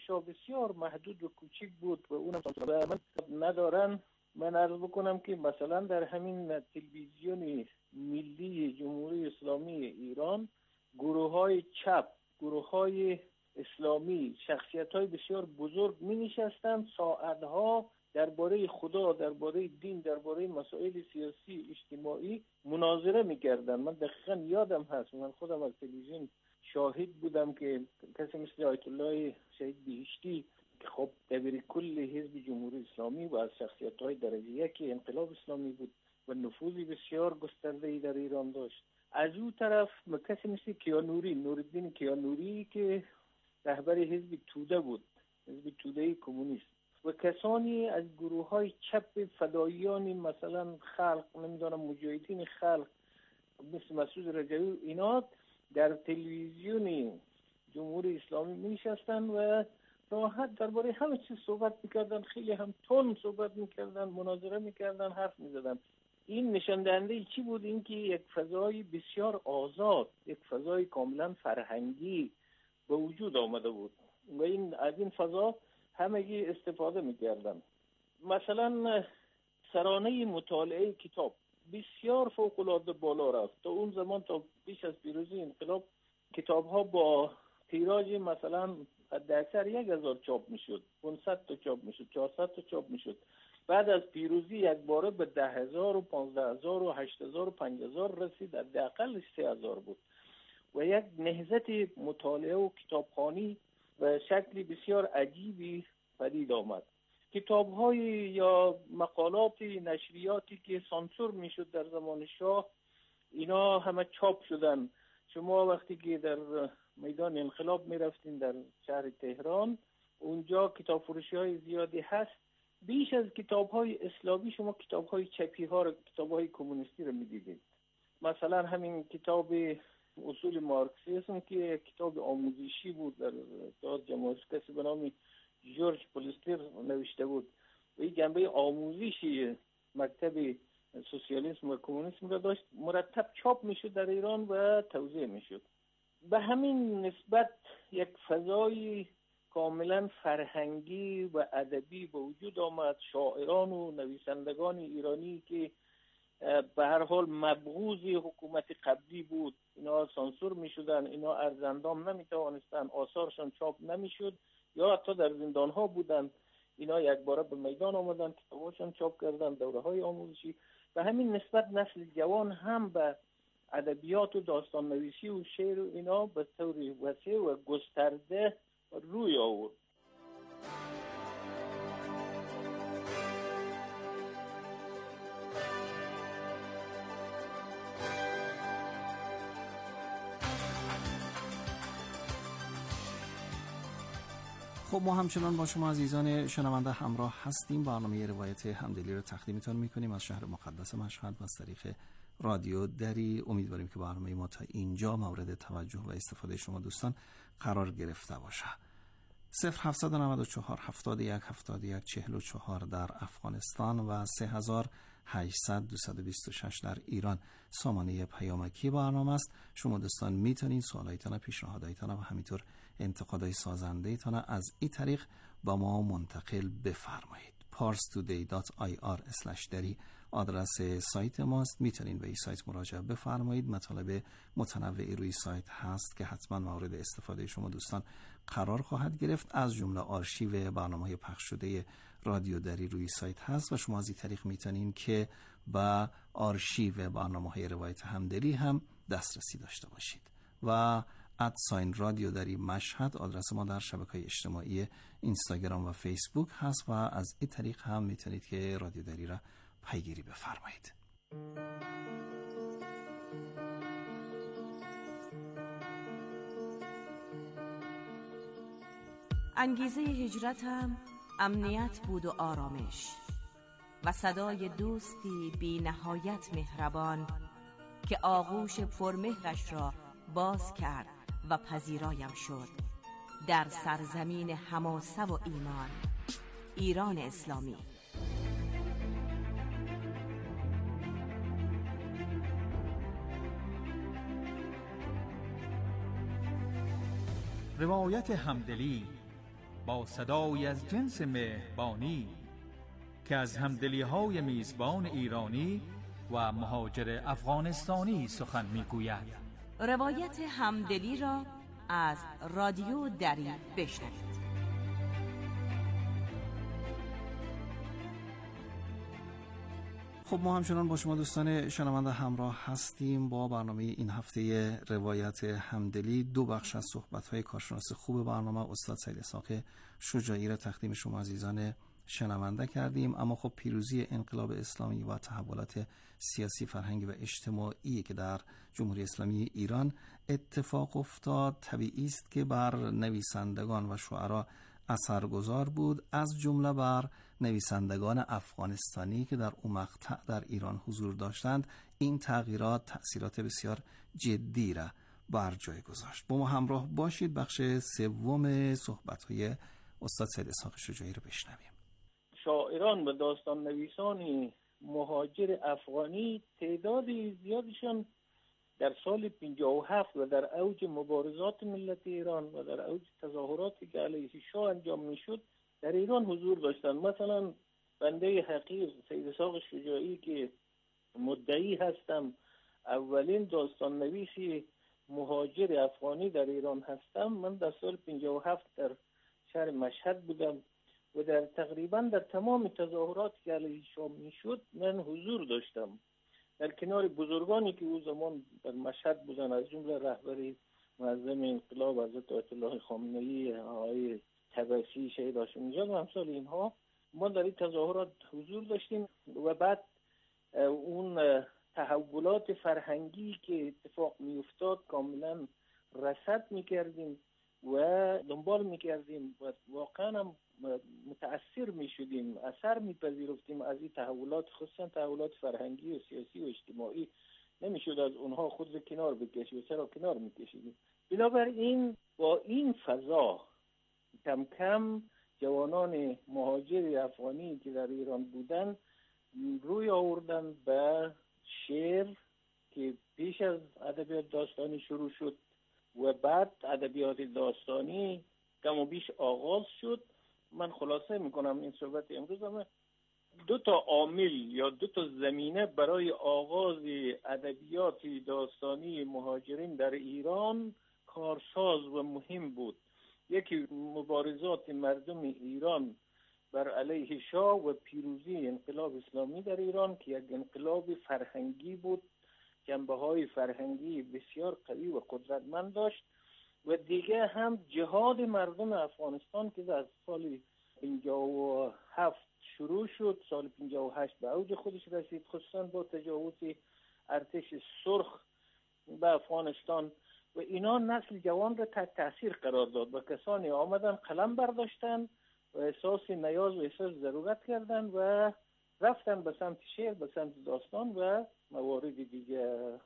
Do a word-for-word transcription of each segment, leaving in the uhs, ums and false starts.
نمایش‌ها بسیار محدود و کوچک بود و اونم و من ندارن. من عرض بکنم که مثلا در همین تلویزیون ملی جمهوری اسلامی ایران گروه‌های چپ، گروه‌های اسلامی، شخصیت‌های بسیار بزرگ می‌نشستند ساعت‌ها درباره خدا، درباره دین، درباره مسائل سیاسی اجتماعی مناظره می‌کردند. من دقیقاً یادم هست، من خودم از تلویزیون شاهد بودم که کسی مثل آیت الله شهید بهشتی که خب دبیر کل حزب جمهوری اسلامی و از شخصیت‌های درجه یک انقلاب اسلامی بود و نفوذی بسیار گسترده‌ای در ایران داشت. از اون طرف کسی مثل کیانوری، نورالدین کیانوری که رهبر حزب توده بود، حزب توده کمونیست، و کسانی از گروه‌های چپ فداییان مثلا خلق، نمیدونم مجاهدین خلق مثل مسعود رجوی، اینا در تلویزیون جمهوری اسلامی می‌نشستند و راحت درباره همه چیز صحبت می‌کردن، خیلی هم تون صحبت می‌کردن، مناظره می‌کردن، حرف می‌زدن. این نشان دهنده چی بود؟ اینکه یک فضای بسیار آزاد، یک فضای کاملا فرهنگی به وجود آمده بود و این از این فضا همگی استفاده می‌کردن. مثلا سرانه مطالعه کتاب بسیار فوق‌العاده بالا رفت. تا اون زمان، تا پیش از پیروزی انقلاب، کتاب‌ها با تیراژ مثلا حداکثر یک هزار چاپ میشد، پانصد تا چاپ میشد، چهارصد تا چاپ میشد. بعد از پیروزی یک باره به ده هزار و پانزده هزار و هشت هزار و پنج هزار رسید، حداقلش سه هزار بود و یک نهضت مطالعه و کتابخوانی و شکلی بسیار عجیبی پدید آمد. کتاب‌های یا مقالات نشریاتی که سانسور میشد در زمان شاه، اینا همه چاپ شدن. شما وقتی که در میدان انقلاب میرفتین در شهر تهران، اونجا کتاب فروشی های زیادی هست. بیش از کتاب های اسلامی شما کتاب های چپی ها رو، کتاب های کمونیستی رو میدیدید. مثلا همین کتاب اصول مارکسیسم که کتاب آموزشی بود در اتحاد جماهیر، کسی به نام جورج پولستر نوشته بود و این جنبه آموزشی مکتب سوسیالیسم و کمونیسم را داشت، مرتب چاپ میشد در ایران و توزیع میشد. به همین نسبت یک فضای کاملا فرهنگی و ادبی به وجود آمد. شاعران و نویسندگان ایرانی که به هر حال مبغوض حکومت قبلی بود، اینا سانسور میشدن، اینا ارزندام نمیتوانستن، آثارشان چاپ نمیشد یا حتی در زندان ها بودن. اینا یک باره به میدان آمدن، کتاباشون چاپ کردن، دوره های آموزشی. به همین نسبت نسل جوان هم به ادبیات و داستان نویسی و شعر و اینا به طور وسیع و گسترده روی آورد. خب ما همچنان با شما عزیزان شنونده همراه هستیم. برنامه روایت همدلی رو تقدیمتون میکنیم از شهر مقدس مشهد و از طریق رادیو دری. امیدواریم که برنامه ما تا اینجا مورد توجه و استفاده شما دوستان قرار گرفته باشه. صفر هفت نه چهار هفتاد و یک هفتاد و یک چهل و چهار در افغانستان و سه هزار و هشتصد دویست و بیست و شش در ایران سامانه پیامکی برنامه است. شما دوستان میتونید سوالایتان، پیشنهادایتان و همینطور انتقادهای سازنده‌تان از این طریق با ما منتقل بفرمایید. پارس تودی دات آی آر اسلش دری آدرس سایت ماست. میتونید به این سایت مراجعه بفرمایید. مطالب متنوعی روی سایت هست که حتما مورد استفاده شما دوستان قرار خواهد گرفت. از جمله آرشیو برنامه‌های پخش شده رادیو دری روی سایت هست و شما از این طریق میتونید که با آرشیو برنامه‌های روایت همدلی هم دسترسی داشته باشید. و ات ساین رادیو دری مشهد آدرس ما در شبکه‌های اجتماعی اینستاگرام و فیسبوک هست و از این طریق هم میتونید که رادیو دری را پیگیری بفرمایید. انگیزه هجرتم امنیت بود و آرامش و صدای دوستی بی نهایت مهربان که آغوش پرمهرش را باز کرد و پذیرایم شد در سرزمین حماسه و ایمان، ایران اسلامی. روایت همدلی با صدای از جنس مهربانی که از همدلی‌های میزبان ایرانی و مهاجر افغانستانی سخن می‌گوید. روایت همدلی را از رادیو دری بشنوید. خب ما همچنان با شما دوستان شنونده همراه هستیم با برنامه این هفته روایت همدلی. دو بخش از صحبت‌های کارشناس خوب برنامه استاد سید اسحاق شجاعی را تقدیم شما عزیزان شنونده کردیم. اما خب پیروزی انقلاب اسلامی و تحولات سیاسی، فرهنگی و اجتماعی که در جمهوری اسلامی ایران اتفاق افتاد طبیعی است که بر نویسندگان و شعرا اثرگذار بود، از جمله بر نویسندگان افغانستانی که در اون مقطع در ایران حضور داشتند. این تغییرات تأثیرات بسیار جدی را بر جای گذاشت. با ما همراه باشید، بخش سوم صحبت‌های استاد سید اسحاق شجاعی رو بشنویم. شاعران و داستان نویسان مهاجر افغانی تعداد زیادشان در سال پنجاه و هفت و در اوج مبارزات ملت ایران و در اوج تظاهراتی که علیه شاه انجام میشد در ایران حضور داشتند. مثلا بنده حقیر سید اسحاق شجاعی که مدعی هستم اولین داستان نویسی مهاجر افغانی در ایران هستم، من در سال پنجاه و هفت در شهر مشهد بودم و در تقریبا در تمام تظاهراتی که علیه شاه میشد من حضور داشتم، در کنار بزرگانی که او زمان در مشهد بودن، از جمله رهبر معظم انقلاب حضرت آیت الله خامنه‌ای، آقای طبسی، شهید هاشم نژاد و امثال اینها. ما در این تظاهرات حضور داشتیم و بعد اون تحولات فرهنگی که اتفاق میافتاد کاملا رصد میکردیم و دنبال میکردیم و واقعا هم متأثر میشدیم، اثر میپذیرفتیم از این تحولات، خصوصا تحولات فرهنگی و سیاسی و اجتماعی. نمیشد از اونها خود رو کنار بکشیم و چرا کنار میکشیدیم. بنابراین با این فضا کم کم جوانان مهاجر افغانی که در ایران بودن روی آوردن به شعر که پیش از ادبیات داستانی شروع شد و بعد ادبیات داستانی کم و بیش آغاز شد. من خلاصه میکنم این صحبت امروز، هم دو تا عامل یا دو تا زمینه برای آغاز ادبیات داستانی مهاجرین در ایران کارساز و مهم بود. یکی مبارزات مردم ایران بر علیه شاه و پیروزی انقلاب اسلامی در ایران که یک انقلاب فرهنگی بود، جنبه‌های فرهنگی بسیار قوی و قدرتمند داشت، و دیگه هم جهاد مردم افغانستان که از سال پنجاه و هفت شروع شد، سال پنجاه و هشت به اوج خودش رسید، خصوصا با تجاوز ارتش سرخ به افغانستان، و اینا نسل جوان را تحت تاثیر قرار داد و کسانی آمدن قلم برداشتن و احساس نیاز و احساس ضرورت کردن و رفتن به سمت شعر، به سمت داستان و موارد دیگه.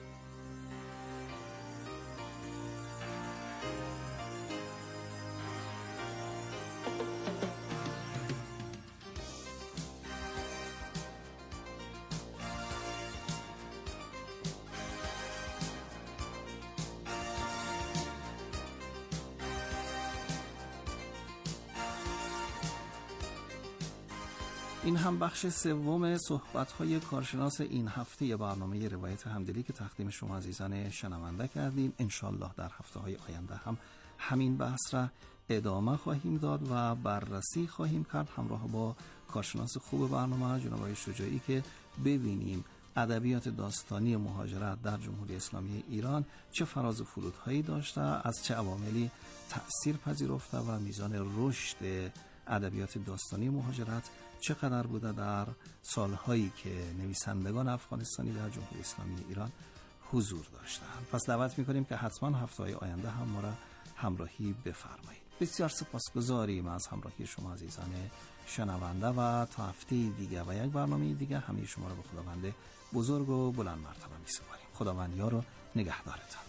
این هم بخش سوم صحبت‌های کارشناس این هفته برنامه روایت همدلی که تقدیم شما عزیزان شنونده کردیم. انشالله در هفته‌های آینده هم همین بحث را ادامه خواهیم داد و بررسی خواهیم کرد همراه با کارشناس خوب برنامه جناب آقای شجاعی که ببینیم ادبیات داستانی مهاجرت در جمهوری اسلامی ایران چه فراز و فرودهایی داشته، از چه عواملی تأثیر پذیرفته و میزان رشد ادبیات داستانی مهاجرت چقدر بوده در سالهایی که نویسندگان افغانستانی در جمهوری اسلامی ایران حضور داشتند. پس دعوت میکنیم که حتما هفته‌های آینده هم ما را همراهی بفرمایید. بسیار سپاسگزاریم از همراهی شما عزیزان شنونده و تا هفته دیگه و یک برنامه دیگه همه شما را به خداوند بزرگ و بلند مرتبه میسپاریم. خداوند یار و نگهدارتان.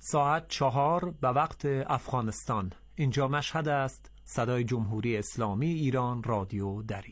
ساعت چهار به وقت افغانستان. اینجا مشهد است. صدای جمهوری اسلامی ایران، رادیو دری.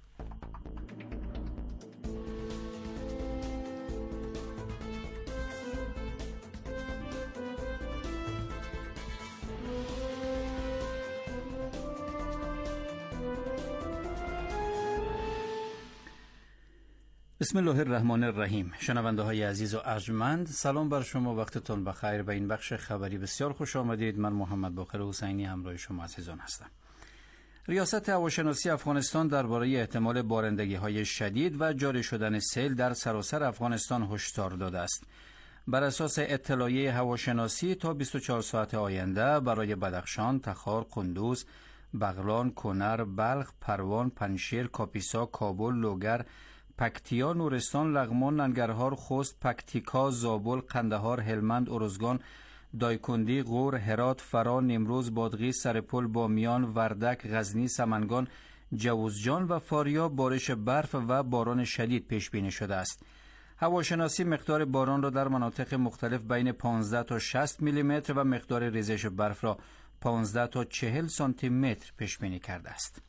بسم الله الرحمن الرحیم. شنونده های عزیز و ارجمند، سلام بر شما، وقتتون بخیر. به این بخش خبری بسیار خوش آمدید. من محمد باقر حسینی همراه شما عزیزان هستم. ریاست هواشناسی افغانستان درباره احتمال بارندگی های شدید و جاری شدن سیل در سراسر افغانستان هشدار داده است. بر اساس اطلاعیه هواشناسی تا بیست و چهار ساعت آینده برای بدخشان، تخار، قندوز، بغلان، کنر، بلخ، پروان، پنجشیر، کاپیسا، کابل، لوگر، پکتیا، نورستان، لغمان، ننگرهار، خوست، پکتیکا، زابل، قندهار، هلمند، ارزگان، دایکندی، غور، هرات، فرا، نیمروز، بادغیس، سرپل، بامیان، وردک، غزنی، سمنگان، جوزجان و فاریاب بارش برف و باران شدید پیش بینی شده است. هواشناسی مقدار باران را در مناطق مختلف بین پانزده تا شصت میلی متر و مقدار ریزش برف را پانزده تا چهل سانتی متر پیش بینی کرده است.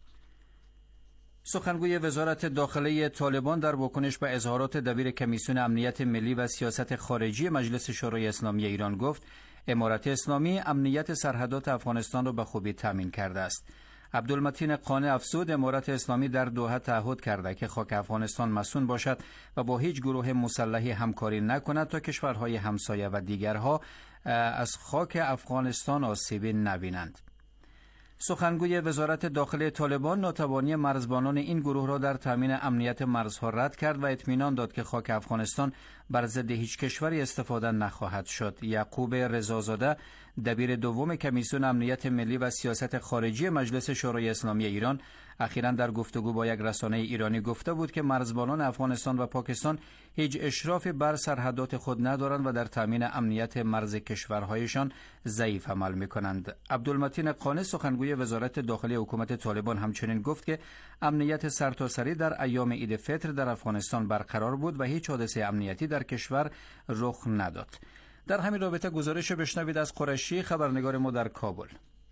سخنگوی وزارت داخله طالبان در واکنش به اظهارات دبیر کمیسیون امنیت ملی و سیاست خارجی مجلس شورای اسلامی ایران گفت امارت اسلامی امنیت سرحدات افغانستان را به خوبی تامین کرده است. عبدالمتین قانع افزود امارت اسلامی در دوحه تعهد کرده که خاک افغانستان مصون باشد و با هیچ گروه مسلحی همکاری نکند تا کشورهای همسایه و دیگرها از خاک افغانستان آسیبی نبینند. سخنگوی وزارت داخله طالبان ناتوانی مرزبانان این گروه را در تامین امنیت مرزها رد کرد و اطمینان داد که خاک افغانستان بر ضد هیچ کشوری استفاده نخواهد شد. یعقوب رضازاده دبیر دوم کمیسیون امنیت ملی و سیاست خارجی مجلس شورای اسلامی ایران اخیراً در گفتگو با یک رسانه ایرانی گفته بود که مرزبانان افغانستان و پاکستان هیچ اشرافی بر سرحدات خود ندارند و در تامین امنیت مرز کشورهایشان ضعیف عمل می‌کنند. عبدالمتین قانع سخنگوی وزارت داخلی حکومت طالبان همچنین گفت که امنیت سرتاسری در ایام عید فطر در افغانستان برقرار بود و هیچ حادثه امنیتی در کشور رخ نداد. در همین رابطه گزارش بشنوید از قریشی، خبرنگار ما در کابل.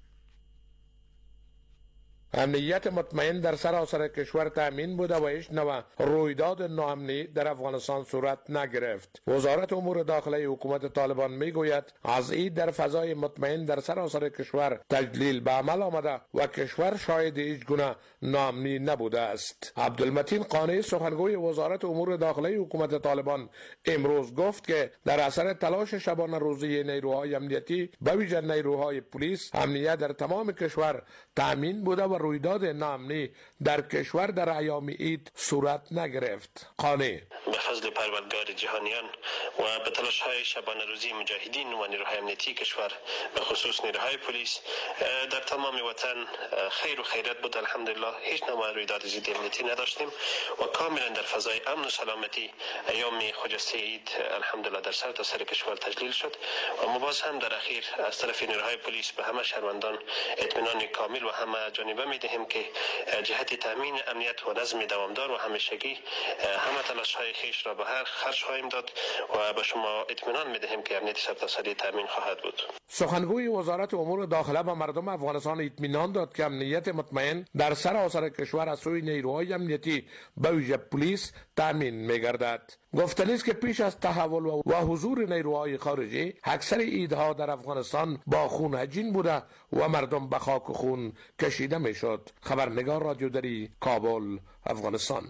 امنیت مطمئن در سراسر کشور تامین بوده و هیچ نوع رویداد ناامنی در افغانستان صورت نگرفت. وزارت امور داخلی حکومت طالبان میگوید از عید در فضای مطمئن در سراسر کشور تجلیل به عمل آمده و کشور شاهد هیچ گونه ناامنی نبوده است. عبدالمتین قانع سخنگوی وزارت امور داخلی حکومت طالبان امروز گفت که در اثر تلاش شبانه روزی نیروهای امنیتی به ویژه نیروهای پلیس امنیت در تمام کشور تامین بوده و رویداد ناامنی در کشور در ایام عید صورت نگرفت. قانع به فضل پروردگار جهانیان و به تلاش های شبانه روزی مجاهدین و نیروهای امنیتی کشور به خصوص نیروهای پلیس در تمام وطن خیر و خیریت بود. الحمدلله هیچ نوع رویداد ضد امنیتی نداشتیم و کاملا در فضای امن و سلامتی ایام خجسته عید الحمدلله در سر تا سر کشور تجلیل شد و ما باز هم در اخیر از طرف نیروهای پلیس به همه شهروندان اطمینان کامل و همه جانبه میدهیم که جهت تامین امنیت و نظم دوامدار و همیشگی همه تلاش‌های خیش را به هر خرج خواهیم داد و به شما اطمینان میدهیم که امنیت سرتاسری تامین خواهد بود. سخنگوی وزارت امور داخله به مردم افغانستان اطمینان داد که امنیت مطمئن در سراسر کشور از سوی نیروهای امنیتی به ویژه پلیس تامین می‌گردد. گفتنی است که پیش از تحول و حضور نیروهای خارجی اکثر عیدها در افغانستان با خون هجین بوده و مردم به خاک و خون کشیده میشد. خبرنگار رادیو دری، کابل، افغانستان.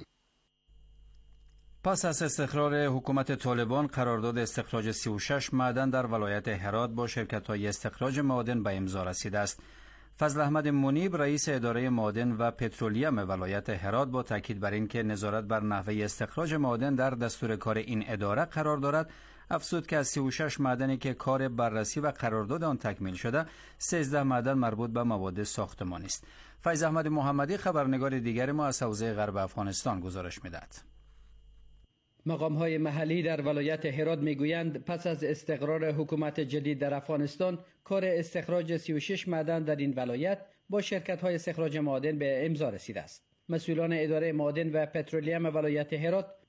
پس از استقرار حکومت طالبان، قرارداد استخراج سی و شش معدن در ولایت هرات با شرکت‌های استخراج معادن به امضا رسیده است. فضل احمد منیب رئیس اداره معادن و پترولیم ولایت هرات با تاکید بر اینکه نظارت بر نحوه استخراج معادن در دستور کار این اداره قرار دارد، افزود که از سی و شش معدنی که کار بررسی و قرارداد آن تکمیل شده، سیزده معدن مربوط به مواد ساختمانی است. فیض احمد محمدی خبرنگار دیگر ما از حوزه غرب افغانستان گزارش می‌دهد. مقام‌های محلی در ولایت هرات میگویند پس از استقرار حکومت جدید در افغانستان، کار استخراج سی و شش معدن در این ولایت با شرکت‌های استخراج معادن به امضا رسیده است. مسئولان اداره معادن و پترولیم ولایت هرات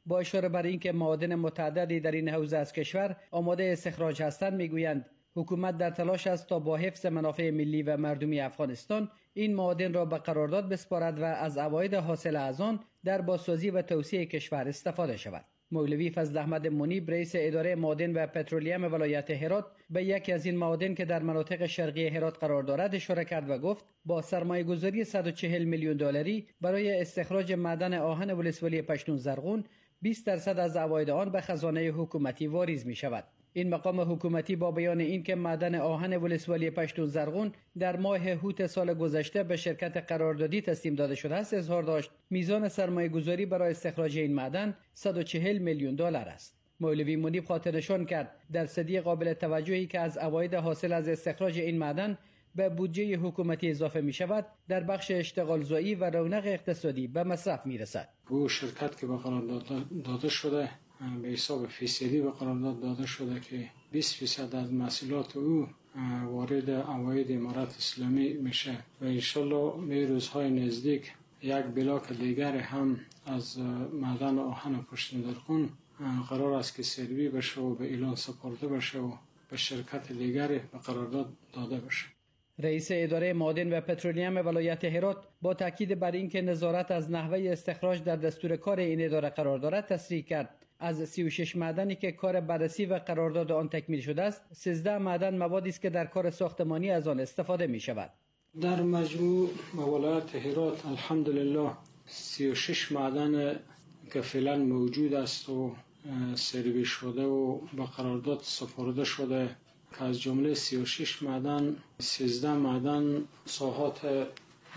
با اشاره بر اینکه معادن متعددی در این حوزه از کشور آماده استخراج هستند میگویند حکومت در تلاش است تا با حفظ منافع ملی و مردمی افغانستان این معادن را به قرارداد بسپارد و از عواید حاصل از آن در بازسازی و توسعه کشور استفاده شود. مولوی فضل احمد منیب رئیس اداره معادن و پترولیم ولایت هرات به یکی از این معادن که در مناطق شرقی هرات قرار دارد اشاره کرد و گفت با سرمایه‌گذاری صد و چهل میلیون دلاری برای استخراج معدن آهن ولسوالی پشتون زرغون بیست درصد از عواید آن به خزانه حکومتی واریز می شود. این مقام حکومتی با بیان اینکه معدن آهن ولسوالی پشتون زرغون در ماه هوت سال گذشته به شرکت قراردادی تسلیم داده شده است اظهار داشت میزان سرمایه گذاری برای استخراج این معدن صد و چهل میلیون دلار است. مولوی منیب خاطر نشان کرد درصدی قابل توجهی که از عواید حاصل از استخراج این معدن به بودجه حکومتی اضافه می شود در بخش اشتغال زایی و رونق اقتصادی به مصرف می رسد. او شرکت که به قرارداد داده شده به حساب فیصدی به قرارداد داده شده که بیست فیصد از محصولات او وارد عواید امارت اسلامی میشه و انشالله به روزهای نزدیک یک بلاک دیگر هم از معدن آهن پشتون زرغون قرار است که سروی بشه و به اعلان سپرده بشه و به شرکت دیگر به قرارداد داده بشه. رئیس اداره معادن و پترولیم ولایت هرات با تاکید بر اینکه نظارت از نحوه استخراج در دستور کار این اداره قرار دارد تصریح کرد از سی و شش معدنی که کار بررسی و قرارداد آن تکمیل شده است سیزده معدن موادی است که در کار ساختمانی از آن استفاده می شود. در مجموع ولایت هرات الحمدلله سی و شش معدن که فعلا موجود است و سروی شده و به قرارداد سپرده شده که از جمله سی و شش معدن سیزده معدن ساحات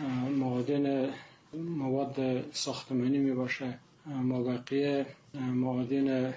معادن مواد ساختمانی می باشه، مابقی معادن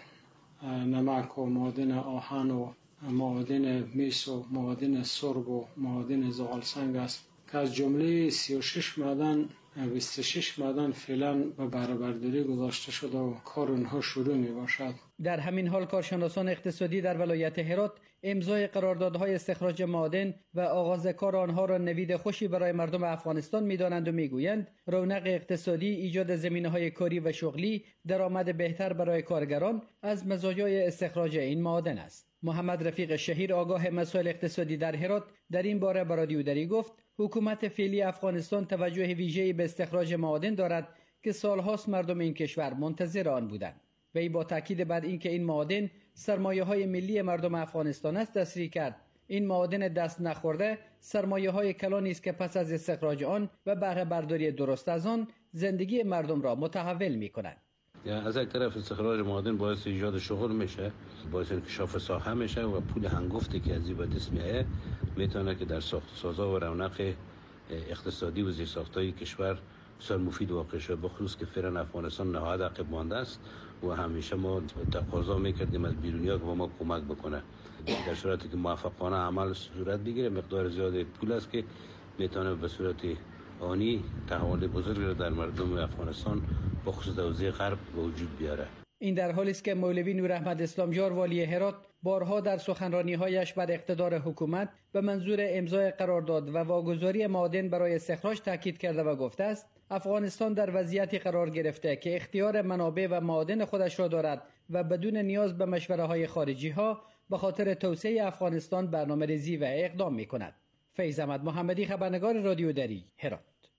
نمک و معادن آهن و معادن میس و معادن سرب و معادن زغال سنگ است که از جمله سی و شش معدن بیست و شش معدن فعلا به بهره برداری گذاشته شده و کار اونها شروع می باشد. در همین حال کارشناسان اقتصادی در ولایت هرات امضای قراردادهای استخراج معادن و آغاز کار آنها را نوید خوشی برای مردم افغانستان می‌دانند و می‌گویند رونق اقتصادی، ایجاد زمینه‌های کاری و شغلی، درآمد بهتر برای کارگران از مزایای استخراج این معادن است. محمد رفیق شهیر آگاه مسائل اقتصادی در هرات در این باره به رادیو دری گفت حکومت فعلی افغانستان توجه ویژه‌ای به استخراج معادن دارد که سالهاست مردم این کشور منتظر آن بودند. وی با تاکید بر اینکه این معادن سرمایه‌های ملی مردم افغانستان است تصریح کرد این معادن دست نخورده سرمایه‌های کلانی است که پس از استخراج آن و بهره برداری درست از آن زندگی مردم را متحول می‌کنند. از یک طرف استخراج معادن باعث ایجاد شغل میشه، باعث انکشاف ساحه میشه و پول هنگفتی که از این به دست میاد میتونه که در ساخت سازا و رونق اقتصادی و زیرساخت‌های کشور بسیار مفید واقع شه، بخصوص که فعلا افغانستان نهایت عقب مانده است و همیشه ما تقاضا میکردیم از بیرونیا که با ما کمک بکنه. در صورتی که موفقانه عمل صورت بگیره مقدار زیاد پول است که میتونه به صورت آنی تحول بزرگ در مردم افغانستان بخصوص حوزه غرب به وجود بیاره. این در حالی است که مولوی نور احمد اسلامجار والی هرات بارها در سخنرانی‌هایش بر اقتدار حکومت به منظور امضای قرارداد و واگذاری معادن برای استخراج تاکید کرده و گفته است افغانستان در وضعیتی قرار گرفته که اختیار منابع و معادن خودش را دارد و بدون نیاز به مشوره‌های خارجی‌ها به خاطر توسعه افغانستان برنامه‌ریزی و اقدام می‌کند. فیض احمد محمدی، خبرنگار رادیو دری، هرات.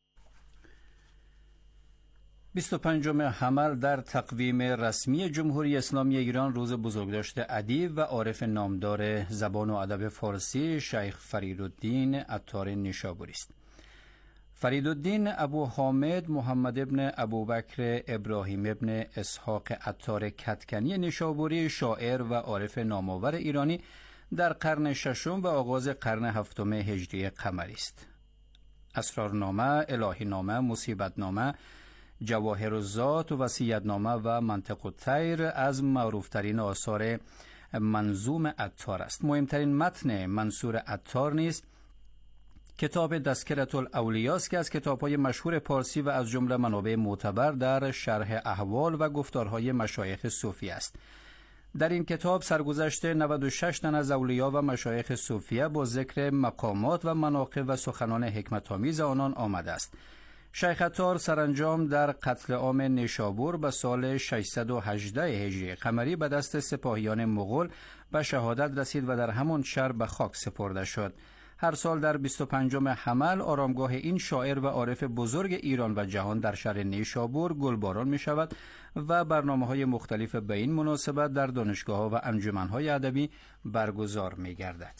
بیست و پنجم حمل در تقویم رسمی جمهوری اسلامی ایران روز بزرگداشت ادیب و عارف نامدار زبان و ادب فارسی شیخ فریدالدین عطار نیشابوری است. فریدالدین ابو حامد محمد ابن ابوبکر ابراهیم ابن اسحاق عطار کدکنی نیشابوری شاعر و عارف نامآور ایرانی در قرن ششم و آغاز قرن هفتم هجری قمری است. اسرارنامه، الهینامه، مصیبتنامه، جواهر الذات و وصیت‌نامه و منطق الطیر از معروفترین آثار منظوم عطار است. مهمترین متن منصور عطار نیز کتاب تذکرة الاولیاء است که از کتاب‌های مشهور پارسی و از جمله منابع معتبر در شرح احوال و گفتارهای مشایخ صوفی است. در این کتاب سرگذشت نود و شش تن از اولیا و مشایخ صوفیه با ذکر مقامات و مناقب و سخنان حکمت‌آمیز آنان آمده است. شیخ عطار سرانجام در قتل عام نیشابور به سال ششصد و هجده هجری قمری به دست سپاهیان مغول به شهادت رسید و در همان شهر به خاک سپرده شد. هر سال در بیست و پنجم حمل آرامگاه این شاعر و عارف بزرگ ایران و جهان در شهر نیشابور گلباران می شود و برنامه‌های مختلف به این مناسبت در دانشگاه‌ها و انجمن‌های ادبی برگزار می گردد.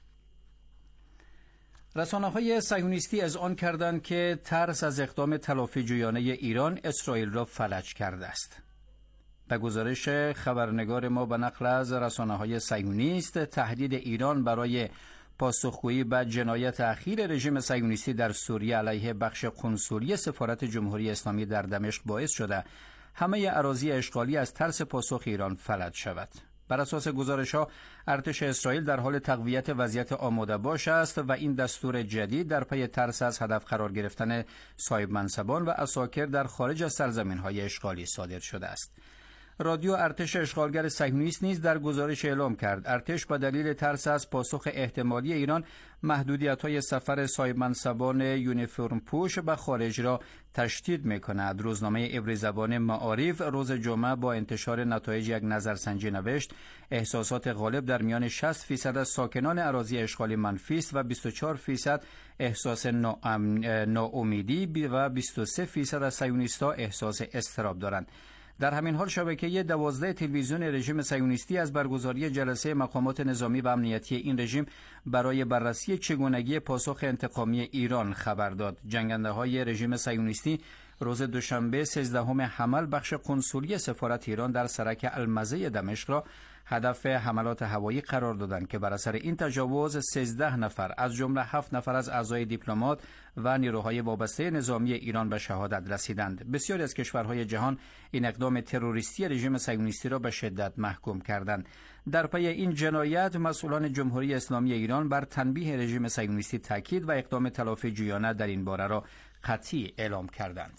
رسانه‌های صهیونیستی اذعان کردند که ترس از اقدام تلافی جویانه ایران اسرائیل را فلج کرده است. به گزارش خبرنگار ما به نقل از رسانه‌های صهیونیست، تهدید ایران برای پاسخگویی به جنایت اخیر رژیم صهیونیستی در سوریه علیه بخش قنسولی سفارت جمهوری اسلامی در دمشق باعث شده همه اراضی اشغالی از ترس پاسخ ایران فلج شود. بر اساس گزارش‌ها ارتش اسرائیل در حال تقویت وضعیت آماده باش است و این دستور جدید در پی ترس از هدف قرار گرفتن صاحب منصبان و عساکر در خارج از سرزمین‌های اشغالی صادر شده است. رادیو ارتش اشغالگر صهیونیست نیز در گزارش اعلام کرد ارتش به دلیل ترس از پاسخ احتمالی ایران محدودیت‌های سفر صاحب منصبان یونیفرم پوش به خارج را تشدید می‌کند. روزنامه عبری زبان معارف روز جمعه با انتشار نتایج یک نظرسنجی نوشت احساسات غالب در میان شصت فیصد از ساکنان اراضی اشغالی منفی است و بیست و چهار فیصد احساس ناامیدی و بیست و سه فیصد از صهیونیست‌ها احساس اضطراب دارند. در همین حال شبکه دوازده تلویزیون رژیم صهیونیستی از برگزاری جلسه مقامات نظامی و امنیتی این رژیم برای بررسی چگونگی پاسخ انتقامی ایران خبر داد. جنگنده‌های رژیم صهیونیستی روز دوشنبه سیزدهم حمل بخش قنسولی سفارت ایران در سرک المزه دمشق را هدف حملات هوایی قرار دادند که بر اثر این تجاوز سیزده نفر از جمله هفت نفر از اعضای دیپلمات و نیروهای وابسته نظامی ایران به شهادت رسیدند. بسیاری از کشورهای جهان این اقدام تروریستی رژیم صهیونیستی را به شدت محکوم کردند. در پی این جنایت مسئولان جمهوری اسلامی ایران بر تنبیه رژیم صهیونیستی تاکید و اقدام تلافی جویانه در این باره را قطعی اعلام کردند.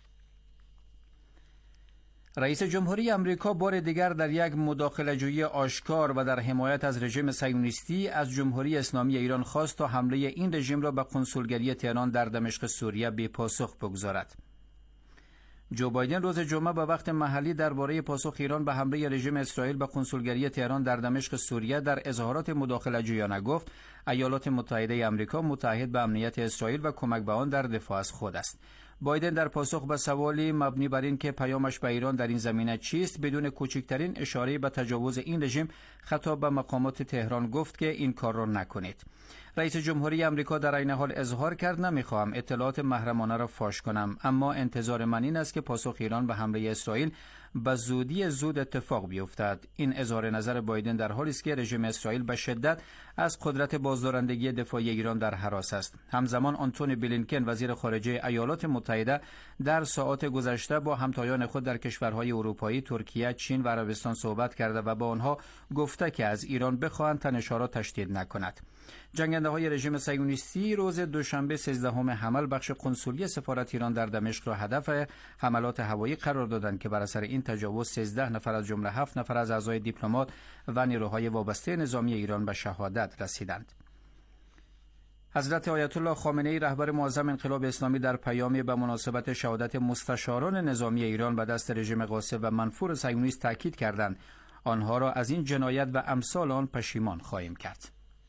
رئیس جمهوری آمریکا بار دیگر در یک مداخله‌جویی آشکار و در حمایت از رژیم صهیونیستی از جمهوری اسلامی ایران خواست تا حمله این رژیم را به قنسولگری تهران در دمشق سوریه بی پاسخ بگذارد. جو بایدن روز جمعه به وقت محلی درباره پاسخ ایران به حمله رژیم اسرائیل به قنسولگری تهران در دمشق سوریه در اظهارات مداخله‌جویانه گفت ایالات متحده آمریکا متحد به امنیت اسرائیل و کمک به آن در دفاع از خود است. بایدن در پاسخ به سوالی مبنی بر این که پیامش به ایران در این زمینه چیست بدون کوچکترین اشاره به تجاوز این رژیم خطاب به مقامات تهران گفت که این کار را نکنید. رئیس جمهوری آمریکا در عین حال اظهار کرد نمیخواهم اطلاعات محرمانه را فاش کنم، اما انتظار من این است که پاسخ ایران به حمله اسرائیل به زودی زود اتفاق بیفتد. این اظهار نظر بایدن در حالی است که رژیم اسرائیل به شدت از قدرت بازدارندگی دفاعی ایران در هراس است. همزمان آنتونی بلینکن وزیر خارجه ایالات متحده در ساعات گذشته با همتایان خود در کشورهای اروپایی، ترکیه، چین و عربستان صحبت کرده و با آنها گفته که از ایران بخواهند تنش‌ها را تشدید نکند. جنگنده‌های رژیم صهیونیستی روز دوشنبه سیزدهم حمل بخش قنسولی سفارت ایران در دمشق را هدف حملات هوایی قرار دادند که بر اثر این تجاوز سیزده نفر از جمله هفت نفر از اعضای دیپلمات و نیروهای وابسته نظامی ایران به شهادت رسیدند. حضرت آیت الله خامنه‌ای رهبر معظم انقلاب اسلامی در پیامی به مناسبت شهادت مستشاران نظامی ایران به دست رژیم غاصب و منفور صهیونیست تاکید کردند آنها را از این جنایت و امثال آن پشیمان خواهیم کرد.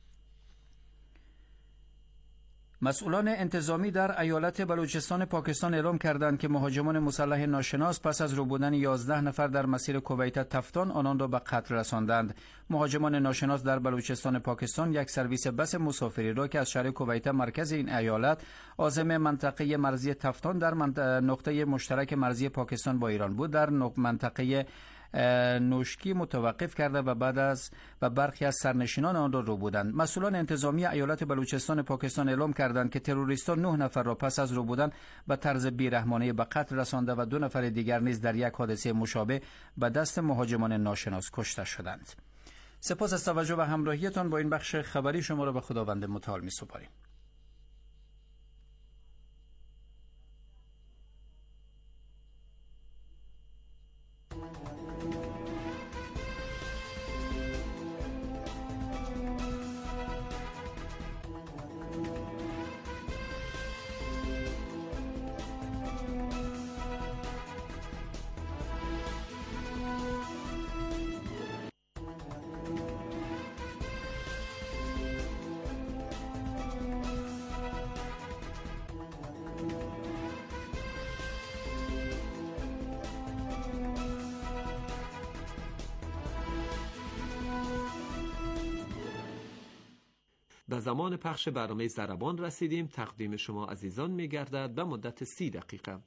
مسئولان انتظامی در ایالت بلوچستان پاکستان اعلام کردند که مهاجمان مسلح ناشناس پس از ربودن یازده نفر در مسیر کویت تفتان آنان را به قتل رساندند. مهاجمان ناشناس در بلوچستان پاکستان یک سرویس بس مسافری را که از شهر کویت مرکز این ایالت عازم منطقه مرزی تفتان در نقطه مشترک مرزی پاکستان با ایران بود در منطقه نوشکی متوقف کرده و بعد از و برخی از سرنشینان آن را رو بودند. مسئولان انتظامی ایالت بلوچستان پاکستان اعلام کردند که تروریستان نه نفر را پس از رو بودن به طرز بیرحمانه به قتل رسانده و دو نفر دیگر نیز در یک حادثه مشابه به دست مهاجمان ناشناس کشته شدند. سپاس از توجه و همراهیتان با این بخش خبری شما را به خداوند متعال می‌سپاریم. به زمان پخش برنامه ضربان رسیدیم. تقدیم شما عزیزان می‌گردد به مدت سی دقیقه.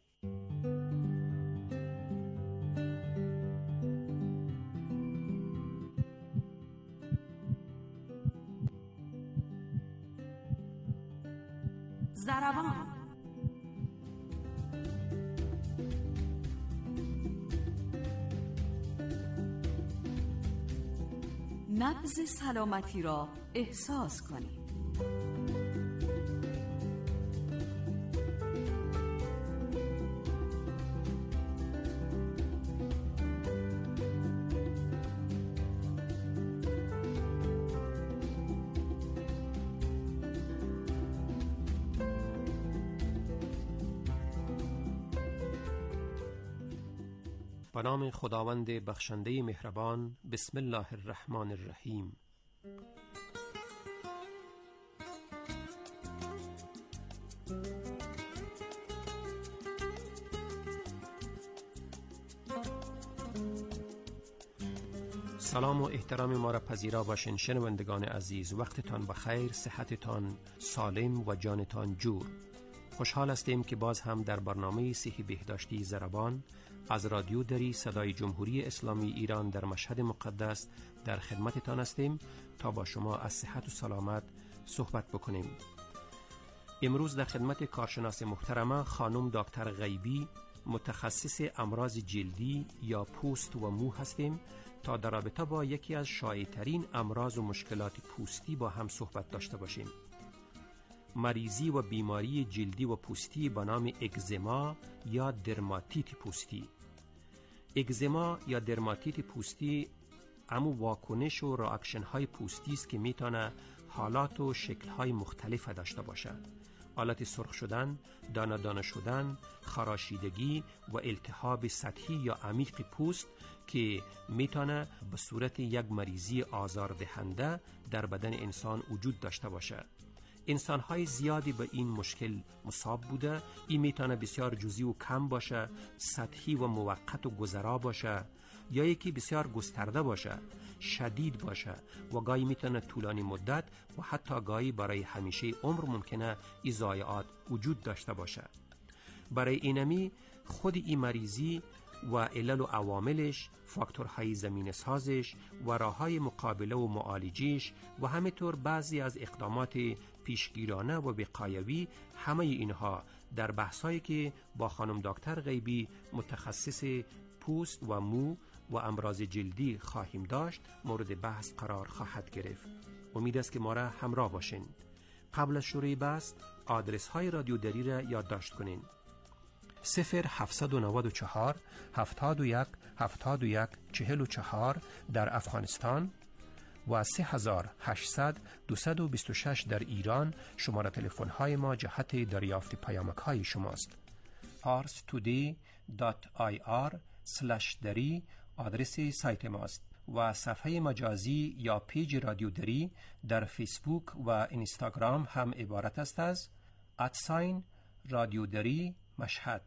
ضربان. نبض سلامتی را احساس کنید. به نام خداوند بخشنده مهربان. بسم الله الرحمن الرحیم. سلام و احترام ما را پذیرا باشین شنوندگان عزیز. وقتتان بخیر، صحتتان سالم و جانتان جور. خوشحال هستیم که باز هم در برنامه صحی بهداشتی ضربان از رادیو دری صدای جمهوری اسلامی ایران در مشهد مقدس در خدمتتان هستیم تا با شما از صحت و سلامت صحبت بکنیم. امروز در خدمت کارشناس محترمه خانم دکتر غیبی، متخصص امراض جلدی یا پوست و مو هستیم تا در رابطه با یکی از شایع‌ترین امراض و مشکلات پوستی با هم صحبت داشته باشیم. مریضی و بیماری جلدی و پوستی به نام اگزما یا درماتیت پوستی. اگزما یا درماتیت پوستی امو واکنش و راکشن های پوستی است که میتونه حالات و شکل های مختلف داشته باشه. حالت سرخ شدن، دانه دانه شدن، خراشیدگی و التهاب سطحی یا عمیق پوست که میتونه به صورت یک مریضی آزاردهنده در بدن انسان وجود داشته باشه. انسان‌های زیادی به این مشکل مصاب بوده. این میتونه بسیار جزئی و کم باشه، سطحی و موقت و گذرا باشه، یا یکی بسیار گسترده باشه، شدید باشه و گاهی میتونه طولانی مدت و حتی گاهی برای همیشه عمر ممکنه این ضایعات وجود داشته باشه. برای اینمی خود این مریضی و علل و عواملش، فاکتورهای زمین سازش و راههای مقابله و معالجهش و همینطور بعضی از اقدامات پیشگیرانه و وقایوی، همه اینها در بحثایی که با خانم دکتر غیبی متخصص پوست و مو و امراض جلدی خواهیم داشت مورد بحث قرار خواهد گرفت. امید است که ما را همراه باشین. قبل از شروع بحث آدرس های رادیو دری را یادداشت کنین: صفر هفتصد و نود و چهار هفتاد و یک هفتاد و یک چهل و چهار در افغانستان و سه هزار و هشتصد دویست و بیست و شش در ایران. شماره تلفن های ما جهت دریافت پیامک های شماست. پارس تودی دات آی آر سلش دری آدرس سایت ماست و صفحه مجازی یا پیج رادیو دری در فیسبوک و اینستاگرام هم عبارت است از ادساین رادیو دری مشهد.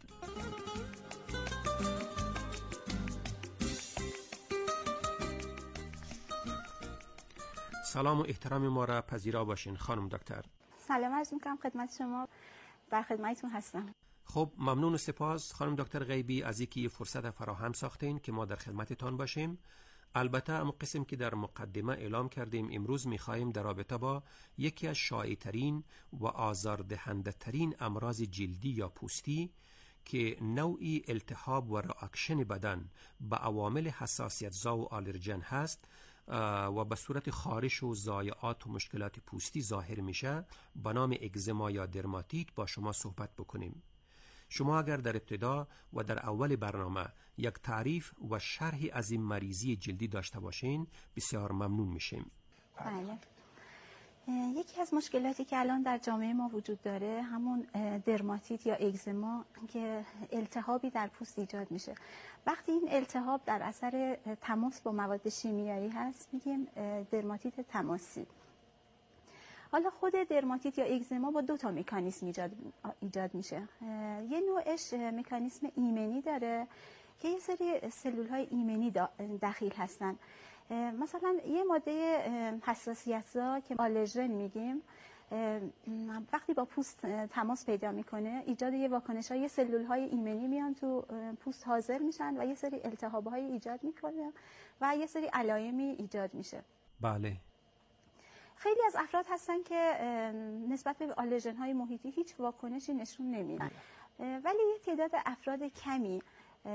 سلام و احترام ما را پذیرا باشین خانم دکتر. سلام عرض می‌کنم خدمت شما، در خدمتتون هستم. خب ممنون و سپاس خانم دکتر غیبی از اینکه فرصت فراهم ساختین که ما در خدمتتان باشیم. البته اما قسم که در مقدمه اعلام کردیم امروز می‌خواهیم در رابطه با یکی از شایع‌ترین و آزاردهنده‌ترین امراض جلدی یا پوستی که نوعی التهاب و رئاکشن بدن به عوامل حساسیت زا و آلرژن هست و به صورت خارش و ضایعات و مشکلات پوستی ظاهر میشه به نام اگزما یا درماتیت با شما صحبت بکنیم. شما اگر در ابتدا و در اول برنامه یک تعریف و شرحی از این مریضی جلدی داشته باشین بسیار ممنون میشیم. بله. یکی از مشکلاتی که الان در جامعه ما وجود داره همون درماتیت یا اگزما که التهابی در پوست ایجاد میشه. وقتی این التهاب در اثر تماس با مواد شیمیایی هست میگیم درماتیت تماسی. حالا خود درماتیت یا اگزما با دو تا مکانیزم ایجاد ایجاد میشه. یه نوعش مکانیزم ایمنی داره که یه سری سلول‌های ایمنی داخل هستن مثلا یه ماده حساسیت‌زا که آلرژن میگیم وقتی با پوست تماس پیدا میکنه ایجاد یه واکنش‌های یه سلول‌های ایمنی میان تو پوست حاضر میشن و یه سری التهاب‌های ایجاد میکنه و یه سری علائمی ایجاد میشه. بله. خیلی از افراد هستن که نسبت به آلرژن‌های محیطی هیچ واکنشی نشون نمیدن، ولی یه تعداد افراد کمی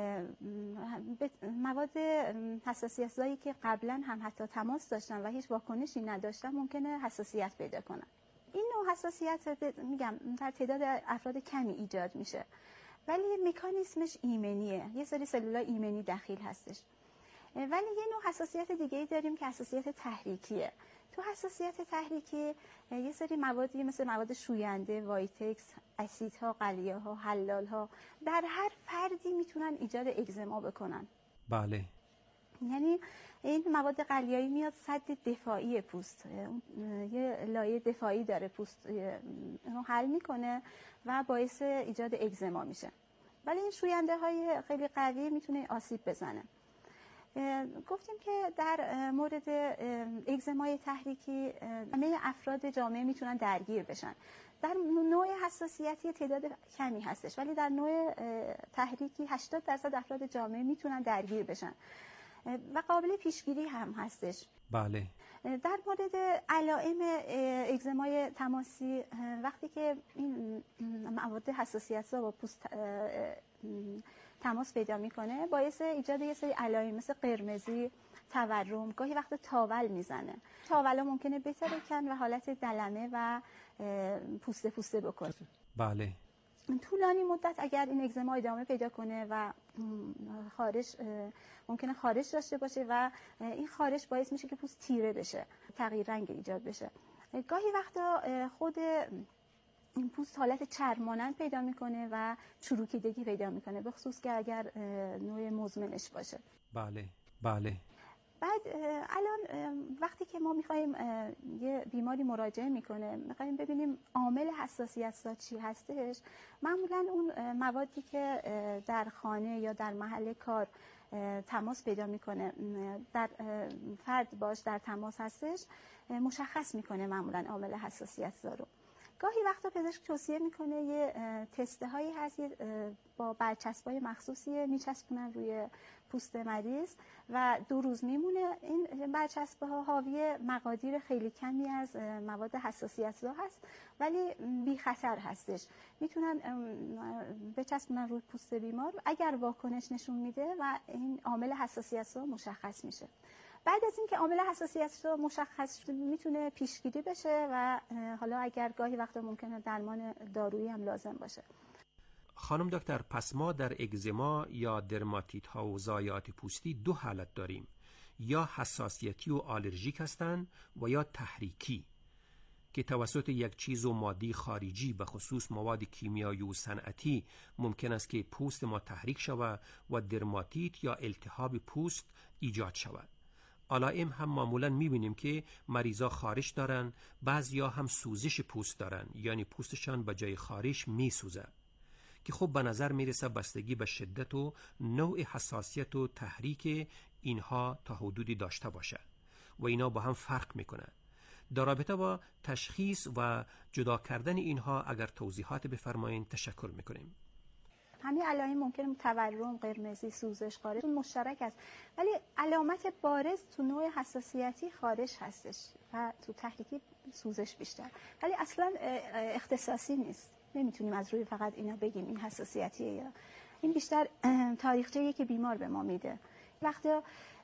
مواد حساسیت‌زایی که قبلا هم حتی تماس داشتن و هیچ واکنشی نداشتن ممکنه حساسیت پیدا کنن. این نوع حساسیت میگم در تعداد افراد کمی ایجاد میشه، ولی مکانیزمش ایمنیه، یه سری سلولای ایمنی داخل هستش. ولی یه نوع حساسیت دیگه‌ای داریم که حساسیت تحریکیه. تو حساسیت تحریکی یه سری موادی مثل مواد شوینده، وایتکس، اسیدها، قلیه‌ها، حلال‌ها در هر فردی میتونن ایجاد اگزما بکنن. بله. یعنی این مواد قلیایی میاد سد دفاعی پوست، یه لایه دفاعی داره پوست، اونو حل میکنه و باعث ایجاد اگزما میشه. ولی این شوینده های خیلی قوی میتونه آسیب بزنه. گفتیم که در مورد اگزمای تحریکی همه افراد جامعه میتونن درگیر بشن. در نوع حساسیتی تعداد کمی هستش، ولی در نوع تحریکی هشتاد درصد افراد جامعه میتونن درگیر بشن و قابل پیشگیری هم هستش. بله. در مورد علائم اگزمای تماسی وقتی که این مواد حساسیت‌زا با پوست تماس پیدا میکنه باعث ایجاد یه سری علائم مثل قرمزی، تورم، گاهی وقت تاول میزنه. تاولا ممکنه بترکن و حالت دلمه و پوسته پوسته بکنه. بله. طولانی مدت اگر این اگزما ادامه پیدا کنه و خارش ممکنه خارش داشته باشه و این خارش باعث میشه که پوست تیره بشه، تغییر رنگ ایجاد بشه. گاهی وقتا خود این پوست حالت چرمانند پیدا میکنه و چروکیدگی پیدا میکنه، به خصوص که اگر نوع مزمنش باشه. بله بله. بعد الان وقتی که ما میخوایم یه بیماری مراجعه میکنه میخوایم ببینیم عامل حساسیت‌زا چی هستش، معمولا اون موادی که در خانه یا در محل کار تماس پیدا میکنه در فرد باش در تماس هستش مشخص میکنه معمولا عامل حساسیت‌زا رو. گاهی وقتا پزشک توصیه میکنه یه تسته هایی هست با برچسبای مخصوصی میچسبونن روی پوست مریض و دو روز میمونه. این برچسبه ها حاوی مقادیر خیلی کمی از مواد حساسیت‌زا هست ولی بی خطر هستش، میتونن بچسبونن روی پوست بیمار اگر واکنش نشون میده و این عامل حساسیت‌زا مشخص میشه. بعد از اینکه عامل حساسیت‌زا مشخص شده میتونه پیشگیری بشه و حالا اگر گاهی وقتا ممکنه درمان دارویی هم لازم باشه. خانم دکتر، پس ما در اگزما یا درماتیت ها و ضایعات پوستی دو حالت داریم، یا حساسیتی و آلرژیک هستند و یا تحریکی که توسط یک چیز و مادی خارجی به خصوص مواد کیمیایی و صنعتی ممکن است که پوست ما تحریک شود و درماتیت یا التهاب پوست ایجاد شود. علائم هم معمولا میبینیم که مریضا خارش دارن، بعضیا هم سوزش پوست دارن، یعنی پوستشان به جای خارش میسوزه که خب به نظر میرسه بستگی به شدت و نوع حساسیت و تحریک اینها تا حدودی داشته باشه و اینا با هم فرق میکنه. در رابطه با تشخیص و جدا کردن اینها اگر توضیحات بفرمایین تشکر میکنیم. همین علائم ممکنه تورم، قرمزی، سوزش، خارش مشترک است، ولی علامت بارز تو نوع حساسیتی خارش هستش و تو تحریکی سوزش بیشتر، ولی اصلا اختصاصی نیست. نمیتونیم از روی فقط اینا بگیم این حساسیتیه، یا این بیشتر تاریخچه‌ای که بیمار به ما میده. وقتی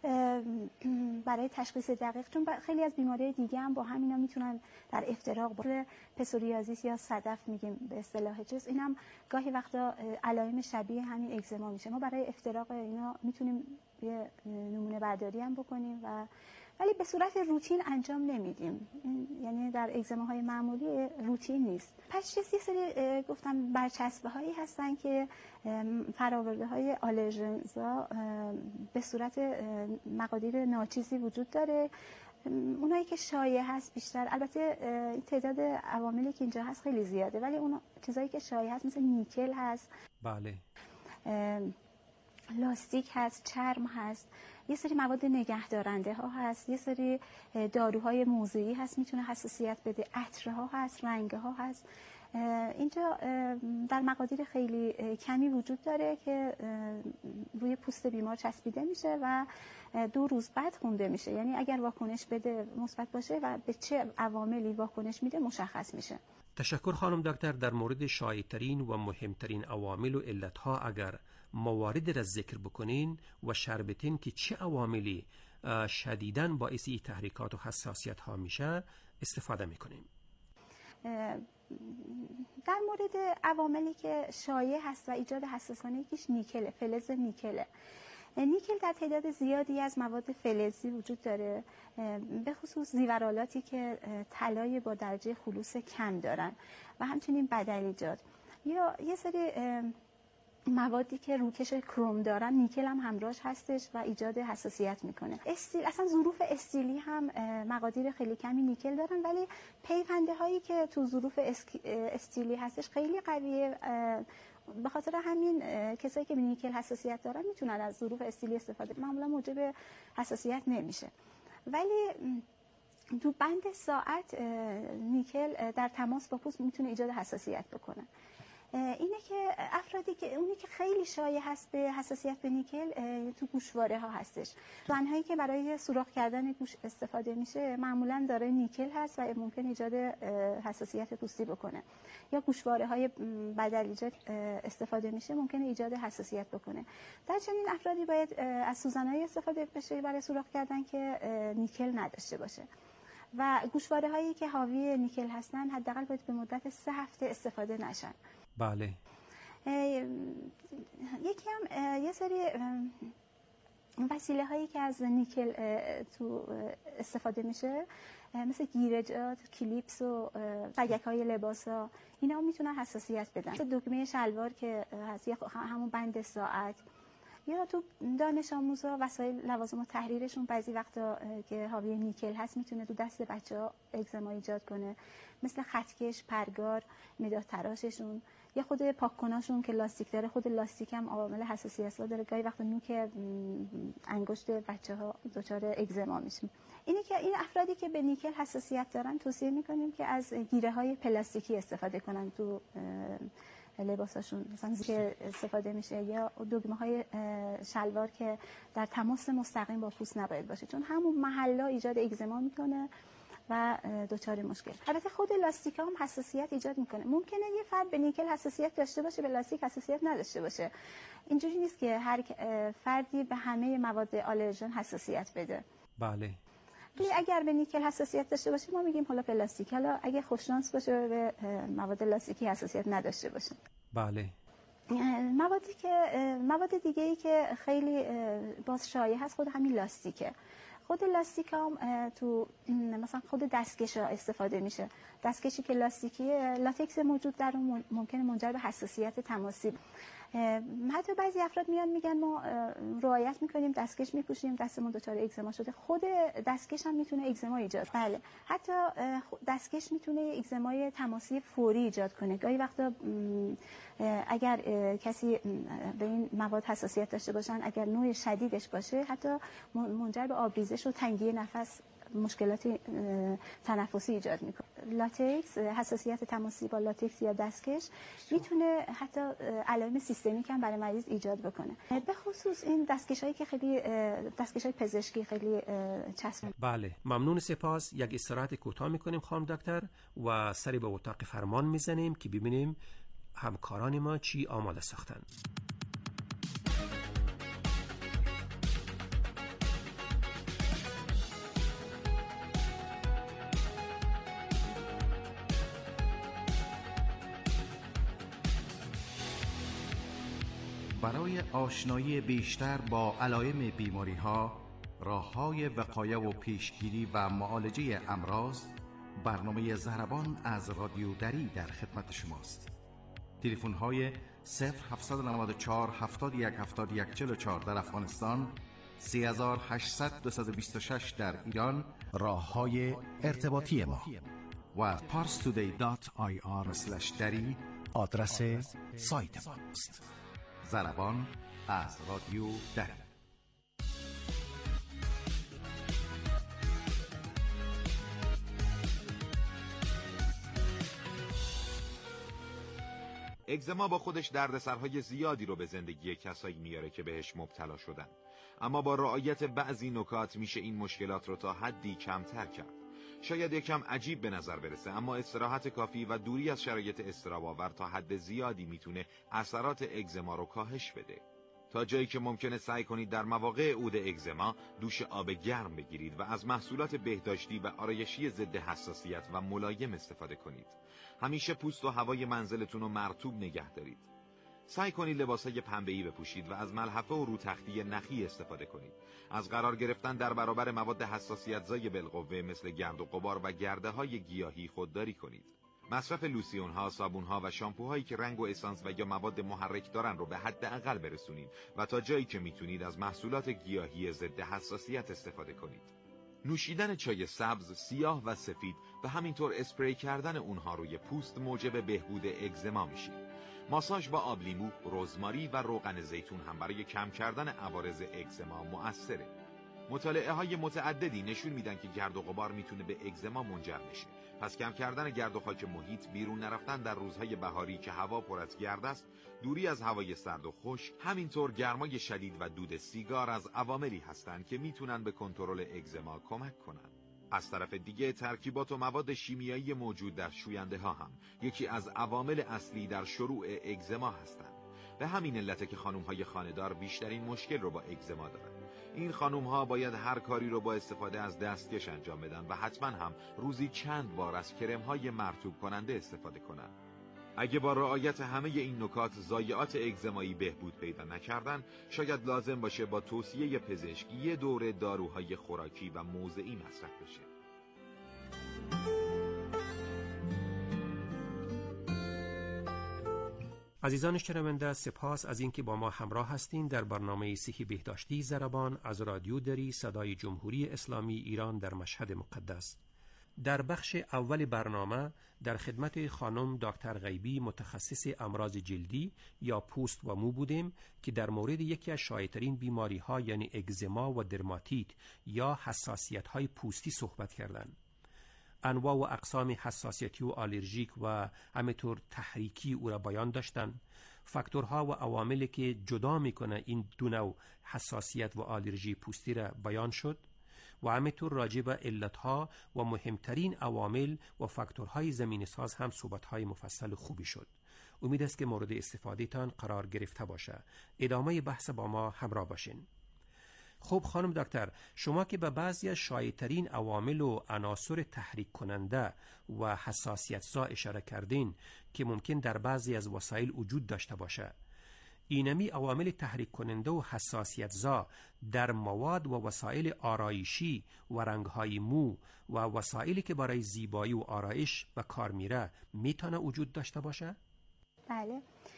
برای تشخیص دقیق، چون خیلی از بیماری‌های دیگه هم با همینا میتونن در افتراق با پسوریازیس یا صدف میگیم به اصطلاح چیز، اینم گاهی وقتا علائم شبیه همین اگزما میشه. ما برای افتراق اینا میتونیم یه نمونه برداری هم بکنیم و ولی به صورت روتین انجام نمیدیم، یعنی در اگزماهای معمولی روتین نیست. پس یه سری گفتم برچسبه هایی هستن که فراورده های آلرژنزا به صورت مقادیر ناچیزی وجود داره. اونایی که شایع هست بیشتر، البته تعداد عواملی که اینجا هست خیلی زیاده، ولی اون چیزایی که شایع هست مثل نیکل هست، بله، لاستیک هست، چرم هست، یه سری مواد نگهدارنده ها هست، یه سری داروهای موضعی هست میتونه حساسیت بده، عطرها هست، رنگها هست. اینجا در مقادیر خیلی کمی وجود داره که روی پوست بیمار چسبیده میشه و دو روز بعد خونده میشه. یعنی اگر واکنش بده مثبت باشه و به چه عواملی واکنش میده مشخص میشه. تشکر خانم دکتر. در مورد شایع‌ترین و مهمترین عوامل و علتها اگر مواردی را ذکر بکنین و شربتین که چه عواملی شدیداً باعث تحریکات و حساسیت ها میشه استفاده میکنیم. در مورد عواملی که شایع هست و ایجاد حساسیت یکیش نیکل، فلز نیکله. نیکل در تعداد زیادی از مواد فلزی وجود داره، به خصوص زیورالاتی که طلای با درجه خلوص کم دارن و همچنین بدلیجات یا یه سری موادی که روکش کروم دارن، نیکل هم همراهش هستش و ایجاد حساسیت میکنه. استیل، اصلا ظروف استیلی هم مقادیر خیلی کمی نیکل دارن، ولی پیونده هایی که تو ظروف استیلی هستش خیلی قویه. به خاطر همین کسایی که به نیکل حساسیت دارن میتونن از ظروف استیلی استفاده کنن، معمولا موجب حساسیت نمیشه. ولی تو بند ساعت نیکل در تماس با پوست میتونه ایجاد حساسیت بکنه. اینه که افرادی که اونی که خیلی شایع هست به حساسیت به نیکل تو گوشواره ها هستش. زنهایی که برای سوراخ کردن گوش استفاده میشه معمولا داره نیکل هست و ممکن ایجاد حساسیت پوستی بکنه. یا گوشواره های بدلیجات استفاده میشه ممکن ایجاد حساسیت بکنه. در چنین افرادی باید از سوزن‌های استفاده بشه برای سوراخ کردن که نیکل نداشته باشه. و گوشواره هایی که حاوی نیکل هستن حداقل باید به مدت سه هفته استفاده نشن. بله. یکی هم یه سری وسیله هایی که از نیکل تو استفاده میشه مثل گیرجات، کلیپس و سگک های لباس ها، اینا میتونن حساسیت بدن. مثل دکمه شلوار که هست یا همون بند ساعت، یا تو دانش آموزا وسایل لوازم و تحریرشون بعضی وقتا که حاوی نیکل هست میتونه تو دست بچه‌ها اگزما ایجاد کنه، مثل خطکش، پرگار، مداد تراششون یا خود پاککناشون که لاستیک داره. خود لاستیک هم عامل حساسیت داره، گاهی وقتا نوک انگشت بچه‌ها دچار اگزما میشه. اینه که این افرادی که به نیکل حساسیت دارن توصیه میکنیم که از گیره‌های پلاستیکی استفاده کنن تو لباساشون، مثلا که استفاده میشه، یا دگمه های شلوار که در تماس مستقیم با پوست نباید باشه، چون همون محلا ایجاد اگزما میکنه و دچار مشکل. البته خود لاستیک هم حساسیت ایجاد میکنه. ممکنه یه فرد به نیکل حساسیت داشته باشه به لاستیک حساسیت نداشته باشه. اینجوری نیست که هر فردی به همه مواد آلرژن حساسیت بده. بله. ولی اگر به نیکل حساسیت داشته باشه ما میگیم حالا پلاستیک، حالا اگه خوششانس باشه به مواد لاستیکی حساسیت نداشته باشه. بله. موادی که مواد دیگه ای که خیلی باز شایع هست خود همین لاستیکه. خود لاستیک هم تو مثلا خود دستکش ها استفاده میشه. دستکشی که لاستیکیه، لاتکس موجود در اون ممکنه منجر به حساسیت تماسی. حتی بعضی افراد میان میگن ما رعایت میکنیم دستکش میپوشیم دستمون دچار اگزما شده. خود دستکش هم میتونه اگزما ایجاد. بله. حتی دستکش میتونه اگزمای تماسی فوری ایجاد کنه. گاهی وقتا اگر کسی به این مواد حساسیت داشته باشن، اگر نوع شدیدش باشه، حتی منجر به آبریزش و تنگی نفس، مشکلات تنفسی ایجاد میکنه. لاتکس، حساسیت تماسی با لاتکس یا دستکش میتونه حتی علائم سیستمیک هم برای مریض ایجاد بکنه. به خصوص این دستکشایی که خیلی دستکشای پزشکی خیلی چسب. بله، ممنون. سپاس. یک استراحت کوتاه میکنیم خانم دکتر و سری به اتاق فرمان میزنیم که ببینیم همکاران ما چی آماده ساختن. برای آشنایی بیشتر با علائم بیماری‌ها، راه‌های وقایع و پیشگیری و معالجه امراض، برنامه ضربان از رادیو دری در خدمت شماست. تلفن‌های صفر هفت نه چهار هفتاد و یک هفتاد و یک چهل و چهار در افغانستان، سه هشت صفر دو دو شش در ایران، راه‌های ارتباطی ما و پارس تودی دات آی آر اسلش دری آدرس سایت ماست. ضربان از رادیو دری. اگزما با خودش دردسرهای زیادی رو به زندگی کسایی میاره که بهش مبتلا شدن، اما با رعایت بعضی نکات میشه این مشکلات رو تا حدی کمتر کرد. شاید یکم عجیب به نظر برسه، اما استراحت کافی و دوری از شرایط اضطراب‌آور تا حد زیادی میتونه اثرات اگزما رو کاهش بده. تا جایی که ممکنه سعی کنید در مواقع عود اگزما دوش آب گرم بگیرید و از محصولات بهداشتی و آرایشی ضد حساسیت و ملایم استفاده کنید. همیشه پوست و هوای منزلتون رو مرطوب نگه دارید. سعی کنید لباسای پنبه‌ای بپوشید و از ملحفه و روتختی نخی استفاده کنید. از قرار گرفتن در برابر مواد حساسیت‌زای بالقوه مثل گرد و غبار و گرده‌های گیاهی خودداری کنید. مصرف لوسیون‌ها، صابون‌ها و شامپوهایی که رنگ و اسانس و یا مواد محرک دارن رو به حداقل برسونید و تا جایی که میتونید از محصولات گیاهی ضد حساسیت استفاده کنید. نوشیدن چای سبز، سیاه و سفید و همینطور اسپری کردن اونها روی پوست موجب بهبود اگزما میشه. ماساژ با آب لیمو، رزماری و روغن زیتون هم برای کم کردن عوارض اگزما مؤثره. مطالعه های متعددی نشون میدن که گرد و غبار میتونه به اگزما منجر بشه. پس کم کردن گرد و خاک محیط، بیرون نرفتن در روزهای بهاری که هوا پر از گرد است، دوری از هوای سرد و خشک، همینطور گرمای شدید و دود سیگار از عواملی هستند که میتونن به کنترل اگزما کمک کنن. از طرف دیگه ترکیبات و مواد شیمیایی موجود در شوینده ها هم یکی از عوامل اصلی در شروع اگزما هستند. به همین علته که خانم های خانه‌دار بیشترین مشکل رو با اگزما دارن. این خانم ها باید هر کاری رو با استفاده از دستکش انجام بدن و حتما هم روزی چند بار از کرم های مرطوب کننده استفاده کنن. اگه با رعایت همه این نکات ضایعات اگزمایی بهبود پیدا نکردن، شاید لازم باشه با توصیه پزشکی یه دوره داروهای خوراکی و موضعی مصرف بشه. عزیزان شنونده، سپاس از اینکه با ما همراه هستین در برنامه صحی بهداشتی ضربان از رادیو دری صدای جمهوری اسلامی ایران در مشهد مقدس. در بخش اول برنامه در خدمت خانم دکتر غیبی متخصص امراض جلدی یا پوست و مو بودیم که در مورد یکی از شایع‌ترین بیماری‌ها یعنی اگزما و درماتیت یا حساسیت‌های پوستی صحبت کردند. انواع و اقسام حساسیتی و آلرژیک و همینطور تحریکی او را بیان داشتند. فاکتورها و عواملی که جدا میکنه این دو نوع حساسیت و آلرژی پوستی را بیان شد و همینطور راجع به علتها و مهمترین عوامل و فاکتورهای زمینه ساز هم صحبت‌های مفصل خوبی شد. امید است که مورد استفاده تان قرار گرفته باشه. ادامه بحث با ما همراه باشین. خب خانم دکتر، شما که به بعضی از شایع‌ترین عوامل و عناصر تحریک کننده و حساسیت‌زا اشاره کردین که ممکن در بعضی از وسایل وجود داشته باشه، اینمی عوامل تحریک کننده و حساسیت‌زا در مواد و وسایل آرایشی و رنگ‌های مو و وسایلی که برای زیبایی و آرایش و کار میره میتونه وجود داشته باشه؟ بله،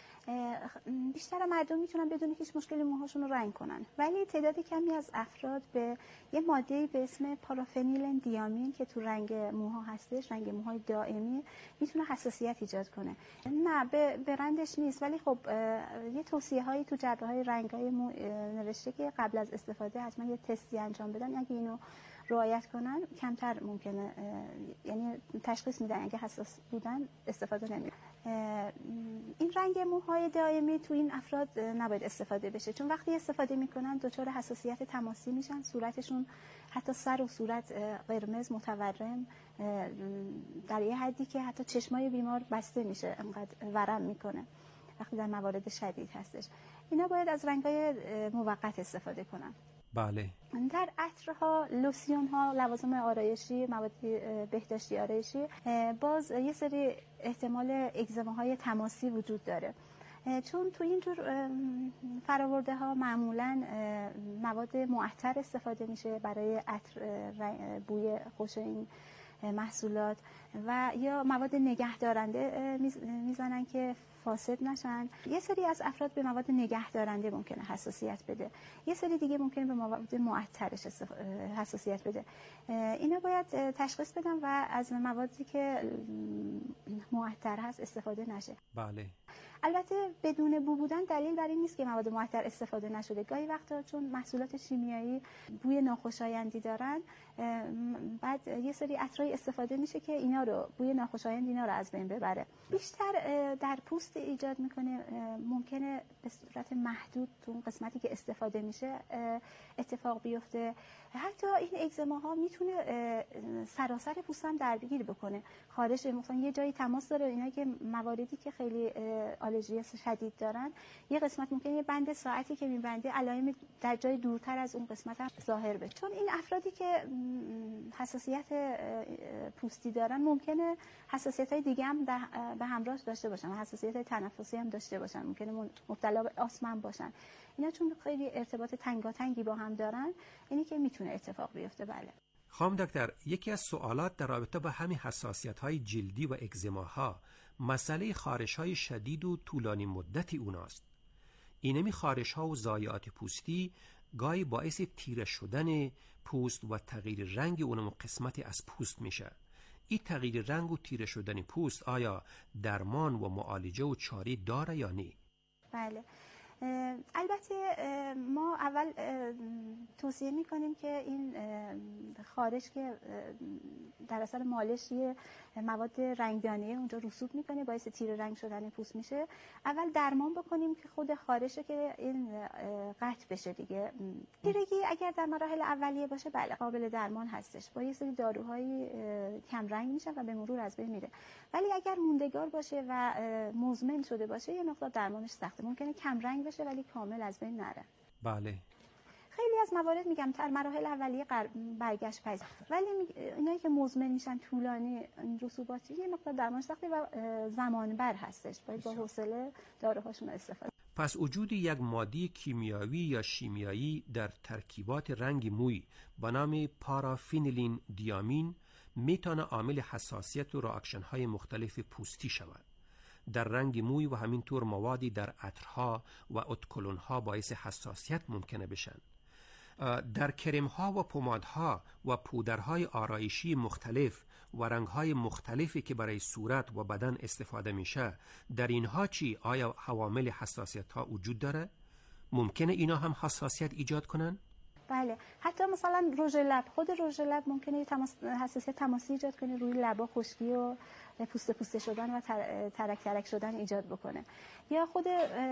بیشتر مردم میتونن بدون هیچ مشکلی موهاشون رو رنگ کنن، ولی تعداد کمی از افراد به یه ماده به اسم پارافنیل دیامین که تو رنگ موها هستش، رنگ موهای دائمی، میتونه حساسیت ایجاد کنه. نه به برندش نیست، ولی خب یه توصیه هایی تو جعبه های رنگ های مو نوشته که قبل از استفاده حتما یه تستی انجام بدن. اگه اینو رعایت کنن کمتر ممکنه، یعنی تشخیص میدن اگه حساس بودن استفاده نمیکنن. این رنگ موهای دائمی تو این افراد نباید استفاده بشه، چون وقتی استفاده میکنن دچار حساسیت تماسی میشن، صورتشون حتی سر و صورت قرمز متورم در یه حدی که حتی چشمای بیمار بسته میشه، انقدر ورم میکنه وقتی در موارد شدید هستش. اینا باید از رنگای موقت استفاده کنن. بله. در عطرها، لوسیون ها، لوازم آرایشی، مواد بهداشتی آرایشی، باز یه سری احتمال اگزماهای تماسی وجود داره، چون تو اینجور فراورده ها معمولا مواد معطر استفاده میشه برای عطر بوی خوش این محصولات و یا مواد نگهدارنده میزنن که فاسد نشن. یه سری از افراد به مواد نگهدارنده ممکنه حساسیت بده، یه سری دیگه ممکنه به مواد معطرش حساسیت بده. اینا باید تشخیص بدن و از موادی که معطر هست استفاده نشه. بله. البته بدون بو بودن دلیل بر این نیست که مواد معطر استفاده نشده. گاهی وقتا چون محصولات شیمیایی بوی ناخوشایندی دارن، بعد یه سری عطرای استفاده میشه که اینا رو بوی ناخوشایند اینا رو از بین ببره. بیشتر در پوست ایجاد میکنه، ممکنه به صورت محدود تو اون قسمتی که استفاده میشه اتفاق بیفته. حتی این اگزماها میتونه سراسر پوست هم درگیر بکنه. خارج مثلا یه جایی تماس داره، اینا که مواردی که خیلی آلرژی شدید دارن، یه قسمت ممکنه یه بند ساعتی که میبنده علائم در جای دورتر از اون قسمت هم ظاهر بشه. چون این افرادی که حساسیت پوستی دارن ممکنه حساسیت های دیگه هم به همراه داشته باشن، حساسیت تنفسی هم داشته باشن، ممکنه مبتلا به آسم هم باشن. اینا چون خیلی ارتباط تنگاتنگی با هم دارن، اینی که میتونه اتفاق بیفته. بله. خانم دکتر، یکی از سوالات در رابطه با همین حساسیت‌های جلدی و اگزماها مسئله خارش‌های شدید و طولانی مدتی اوناست. اینمی خارش‌ها و ضایعات پوستی گاهی باعث تیره شدن پوست و تغییر رنگ اونم قسمتی از پوست میشه. این تغییر رنگ و تیره شدن پوست آیا درمان و معالجه و چاره داره یا نه؟ بله. البته ما اول توصیه میکنیم که این خارش که در اثر مالش یه مواد رنگدانی اونجا رسوب میکنه، باعث تیره رنگ شدن پوست میشه. اول درمان بکنیم که خود خارشه که این قطع بشه دیگه. تیرگی اگر در مراحل اولیه باشه بله قابل درمان هستش، با یه سری داروهای کم رنگ میشه و به مرور از بین میره. ولی اگر موندگار باشه و مزمن شده باشه یه مقدار درمانش سخته، ممکنه کم رنگ بشه ولی کامل از بین نره. بله. خیلی از موارد میگم در مراحل اولیه برگشت پذیر، ولی اینایی که مزمن میشن طولانی رسوباتی یه مقدار درمانش سخته و زمان بر هستش، باید با حوصله داروهاشون استفاده. پس وجود یک ماده کیمیایی یا شیمیایی در ترکیبات رنگ موی به نام پارافینیلین دیامین میتونه عامل حساسیت و راکشن های مختلف پوستی شود. در رنگ موی و همینطور موادی در عطرها و ادکلون ها باعث حساسیت ممکنه بشن. در کرم ها و پمادها و پودرهای آرایشی مختلف و رنگ های مختلفی که برای صورت و بدن استفاده میشه، در اینها چی؟ آیا عوامل حساسیت ها وجود داره؟ ممکنه اینا هم حساسیت ایجاد کنن؟ بله، حتی مثلا رژ لب، خود رژ لب ممکنه تماس، حساسیت تماسی ایجاد کنه، روی لبا خشکی و پوسته پوسته شدن و ترک ترک شدن ایجاد بکنه. یا خود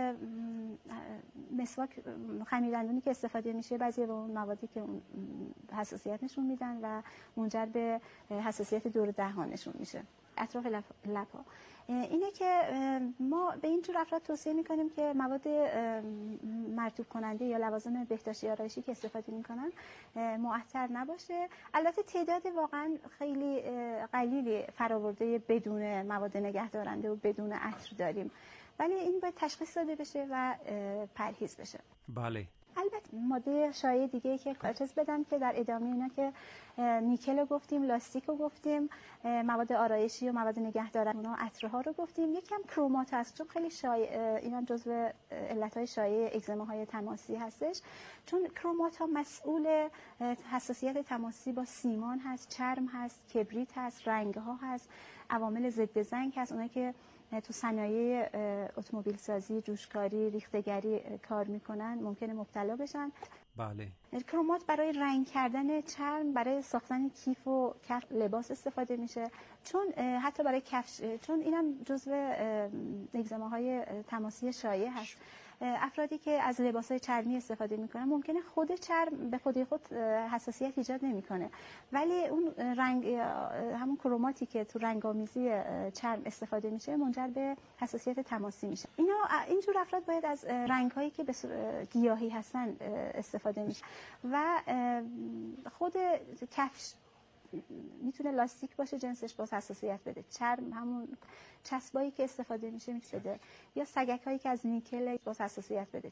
مسواک، خمیردندونی که استفاده میشه، بعضی با اون موادی که اون حساسیت نشون میدن و منجر به حساسیت دور دهان نشون میشه، اطراف لب ها. اینه که ما به این جور افراد توصیه میکنیم که مواد مرطوب کننده یا لوازم بهداشتی آرایشی که استفاده میکنن معطر نباشه. البته تعداد واقعا خیلی قلیلی فراورده بدون مواد نگهدارنده و بدون عطر داریم، ولی این باید تشخیص داده بشه و پرهیز بشه. بله. البته ماده شایع دیگه که اجازه بدم که در ادامه اینا که نیکل رو گفتیم، لاستیک رو گفتیم، مواد آرایشی و مواد نگهدارنده و عطرها رو گفتیم، یکم کرومات هست چون خیلی شایع، اینا جزو علتهای شایع اگزماهای تماسی هستش، چون کرومات ها مسئول حساسیت تماسی با سیمان هست، چرم هست، کبریت هست، رنگ ها هست، عوامل ضد زنگ هست، اونایی که تو صنایع اتومبیل سازی، جوشکاری، ریختگری کار میکنن ممکنه مبتلا بشن. بله. کرومات برای رنگ کردن چرم، برای ساختن کیف و کف لباس استفاده میشه، چون حتی برای کفش، چون اینم جزو اگزماهای تماسی شایع هست. افرادی که از لباسهای چرمی استفاده میکنن ممکنه خود چرم به خودی خود حساسیت ایجاد نمیکنه، ولی اون رنگ، همون کروماتی که تو رنگامیزی چرم استفاده میشه منجر به حساسیت تماسی میشه. اینا اینجور افراد باید از رنگهایی که به گیاهی هستن استفاده میشه و خود کفش میتونه لاستیک باشه، جنسش باز حساسیت بده، چرم همون چسبایی که استفاده میشه میتونه، یا سگک هایی که از نیکل باز حساسیت بده.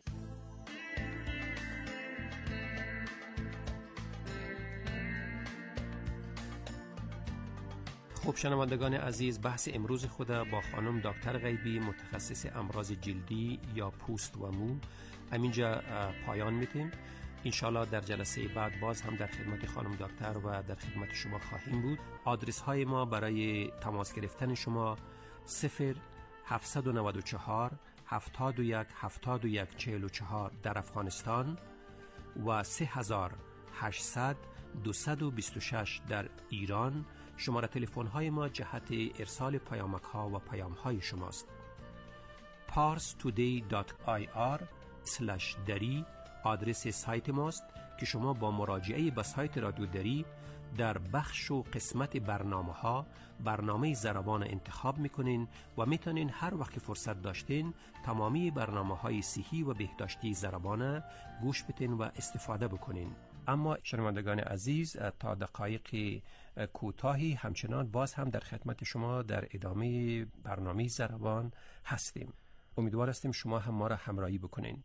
خب شنوندگان عزیز، بحث امروز خود با خانم دکتر غیبی، متخصص امراض جلدی یا پوست و مو، همینجا پایان میدیم. انشالله در جلسه بعد باز هم در خدمت خانم دکتر و در خدمت شما خواهیم بود. آدرس های ما برای تماس گرفتن شما صفر هفت نه چهار هفتاد و یک هفتاد و یک چهل و چهار در افغانستان و سه هزار و هشتصد دویست و بیست و شش در ایران شماره تلفن های ما جهت ارسال پیامک ها و پیام های شماست. پارس تودی دات آی آر اسلش دری آدرس سایت ماست که شما با مراجعه به سایت رادیو دری در بخش و قسمت برنامه ها برنامه زربان انتخاب میکنین و میتونین هر وقت فرصت داشتین تمامی برنامه های صحی و بهداشتی زربان گوش بدین و استفاده بکنین. اما شنوندگان عزیز، تا دقایق کوتاهی همچنان باز هم در خدمت شما در ادامه برنامه زربان هستیم. امیدوار هستیم شما هم ما را همراهی بکنین.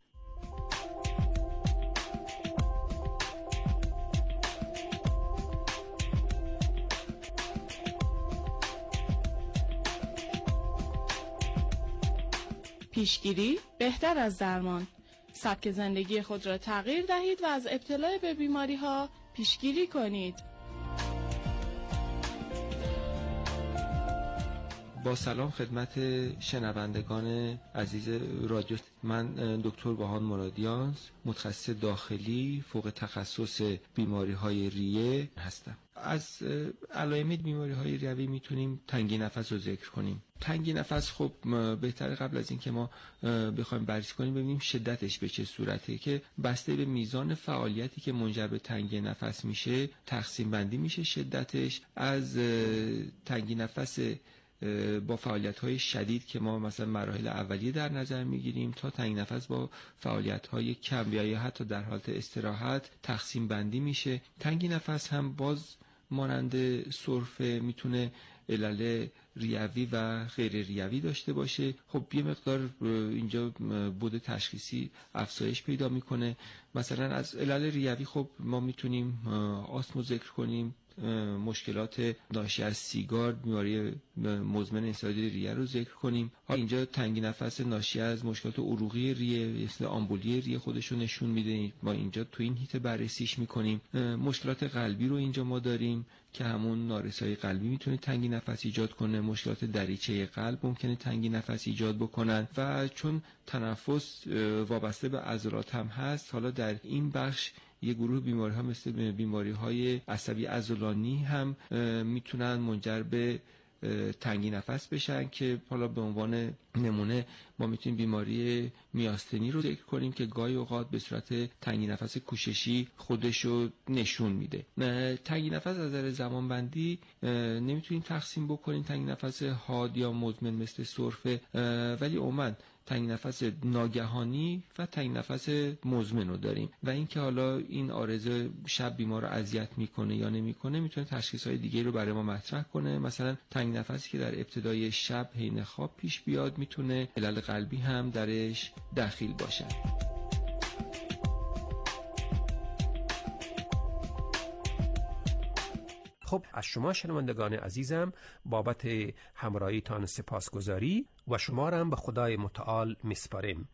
پیشگیری بهتر از درمان. سبک زندگی خود را تغییر دهید و از ابتلا به بیماری ها پیشگیری کنید. با سلام خدمت شنوندگان عزیز رادیو، من دکتر بهان مرادیان، متخصص داخلی فوق تخصص بیماری های ریه هستم. از علائم بیماری های ریوی میتونیم تنگی نفس رو ذکر کنیم. تنگی نفس خب بهتره قبل از این که ما بخوایم بررسی کنیم ببینیم شدتش به چه صورته، که بسته به میزان فعالیتی که منجر به تنگی نفس میشه تقسیم بندی میشه شدتش. از تنگی نفس با فعالیت‌های شدید که ما مثلا مراحل اولیه در نظر می‌گیریم تا تنگ نفس با فعالیت‌های کم یا حتی در حالت استراحت تقسیم بندی میشه. تنگی نفس هم باز مانند سرفه میتونه علل ریوی و غیر ریوی داشته باشه. خب یه مقدار اینجا بود تشخیصی افزایش پیدا میکنه. مثلا از علل ریوی خب ما میتونیم آسم ذکر کنیم، مشکلات ناشی از سیگار، بیماری مزمن انسداد ریه رو ذکر کنیم. اینجا تنگی نفس ناشی از مشکلات عروقی ریه مثل آمبولی ریه خودش رو نشون میده، ما اینجا تو این هیت بررسیش میکنیم. مشکلات قلبی رو اینجا ما داریم که همون نارسایی قلبی میتونه تنگی نفس ایجاد کنه. مشکلات دریچه قلب ممکنه تنگی نفس ایجاد بکنن و چون تنفس وابسته به عضلات هم هست، حالا در این بخش یه گروه بیماری ها مثل بیماری های عصبی عضلانی هم میتونن منجر به تنگی نفس بشن که حالا به عنوان نمونه ما میتونیم بیماری میاستنی رو ذکر کنیم که گاهی اوقات به صورت تنگی نفس کوششی خودشو نشون میده. تنگی نفس از نظر زمان بندی نمیتونیم تقسیم بکنیم تنگی نفس حاد یا مزمن مثل سرفه، ولی عموما تنگی نفس ناگهانی و تنگی نفس مزمن رو داریم و اینکه حالا این عارضه شب بیمار رو اذیت میکنه یا نمیکنه میتونه تشخیص‌های دیگه رو برای ما مطرح کنه. مثلا تنگی نفسی که در ابتدای شب حین خواب پیش بیاد میتونه علل قلبی هم درش دخیل باشه. خب از شما شنوندگان عزیزم بابت همراهیتان سپاسگزاری و شما را هم به خدای متعال میسپاریم.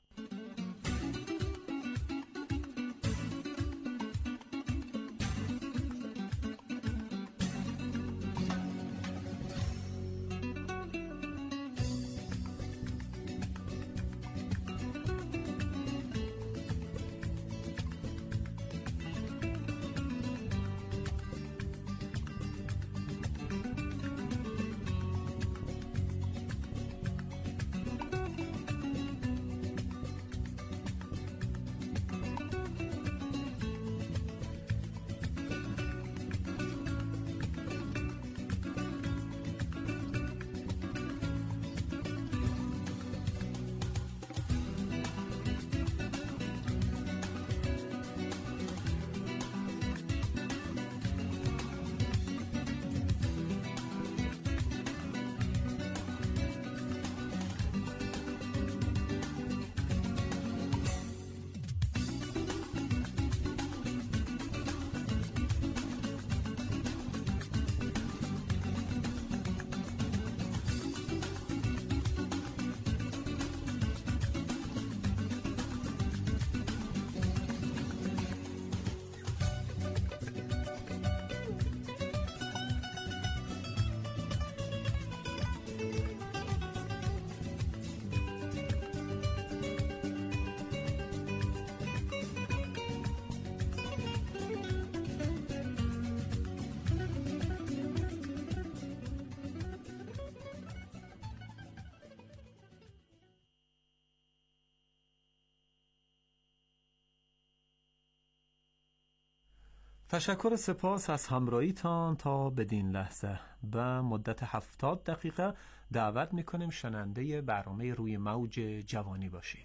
تشکر سپاس از همراهیتان تا بدین لحظه. به مدت هفتاد دقیقه دعوت میکنیم شنونده برنامه روی موج جوانی باشید.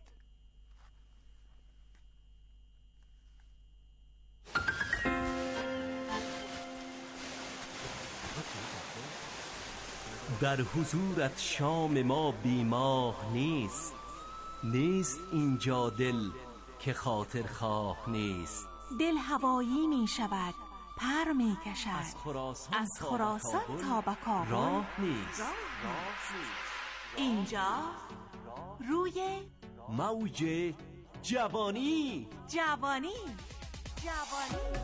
در حضورت شام ما بیماه نیست، نیست اینجا دل که خاطر خواه نیست. دل هوایی می شود، پر می کشد، از خراسان, از خراسان تا به کابل راه نیست. اینجا روی موج جوانی جوانی جوانی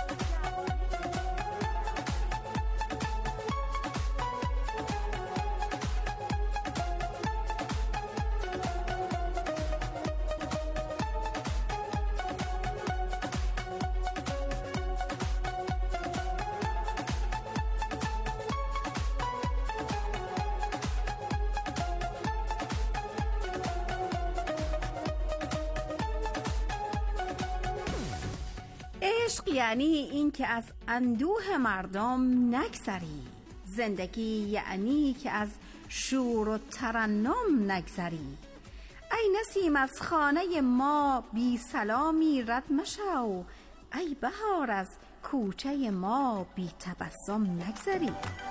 عشق یعنی این که از اندوه مردم نگذری، زندگی یعنی که از شور و ترنم نگذری. ای نسیم از خانه ما بی سلامی رد مشو، ای بهار از کوچه ما بی تبسم نگذری.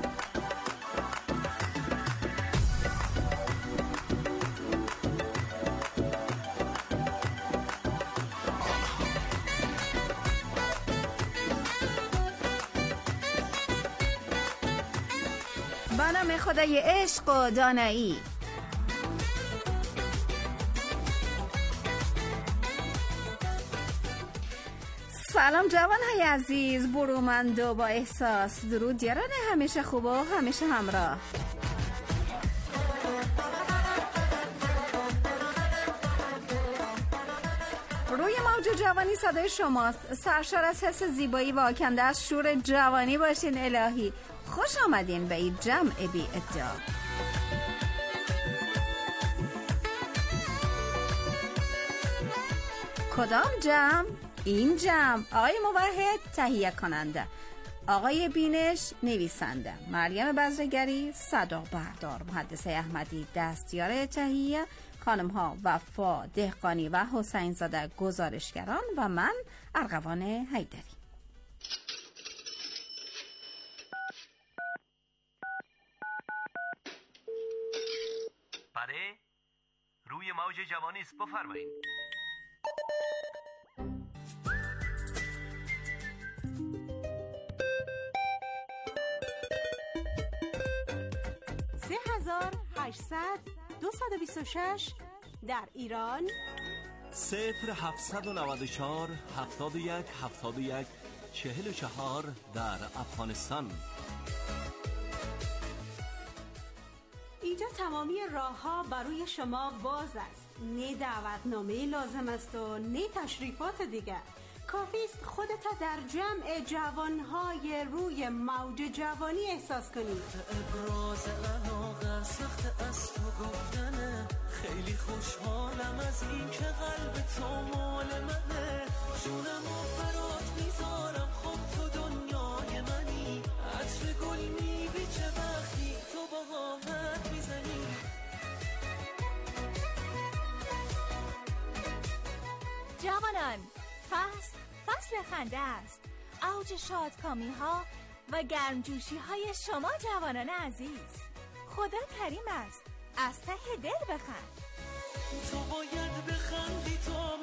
به نام خدای عشق و دانایی. سلام جوانهای عزیز، برومند و با احساس. درود یاران همیشه خوب و همیشه همراه. روی موج جوانی صدای شماست. سرشار از حس زیبایی و آکنده از شور جوانی باشین. الهی خوش آمدین به این جمع بی ادعا. کدام جمع؟ این جمع. آقای موحد تهیه کننده، آقای بینش نویسنده، مریم بزرگری صدا بردار، مهندس احمدی دستیار تهیه، خانم ها وفا دهقانی و حسین زاده گزارشگران و من ارغوان حیدری. بله، روی موج جوانی است، بفرمایید. سه هزار هشتصد دویست و بیست و شش در ایران، صفر هفتصد و نود و چهار هفتاد و یک هفتاد و یک چهل و چهار در افغانستان. اینجا تمامی راه ها برای شما باز است. نه دعوتنامه لازم است و نه تشریفات دیگر. کافی است خودت در جمع جوانهای روی موج جوانی احساس کنید. ابراز علاقه سخت است و گفتنه، خیلی خوشحالم از این که قلب تو مال منه. جونم و برات میذارم، خب تو دنیای منی. عطر گل میبیچه وقتی تو با حرف میزنی. جوانان، فصل فصل خنده است. اوج شادکامی ها و گرمجوشی های شما جوانان عزیز. خدا کریم است، از ته دل بخند. تو باید بخندی تو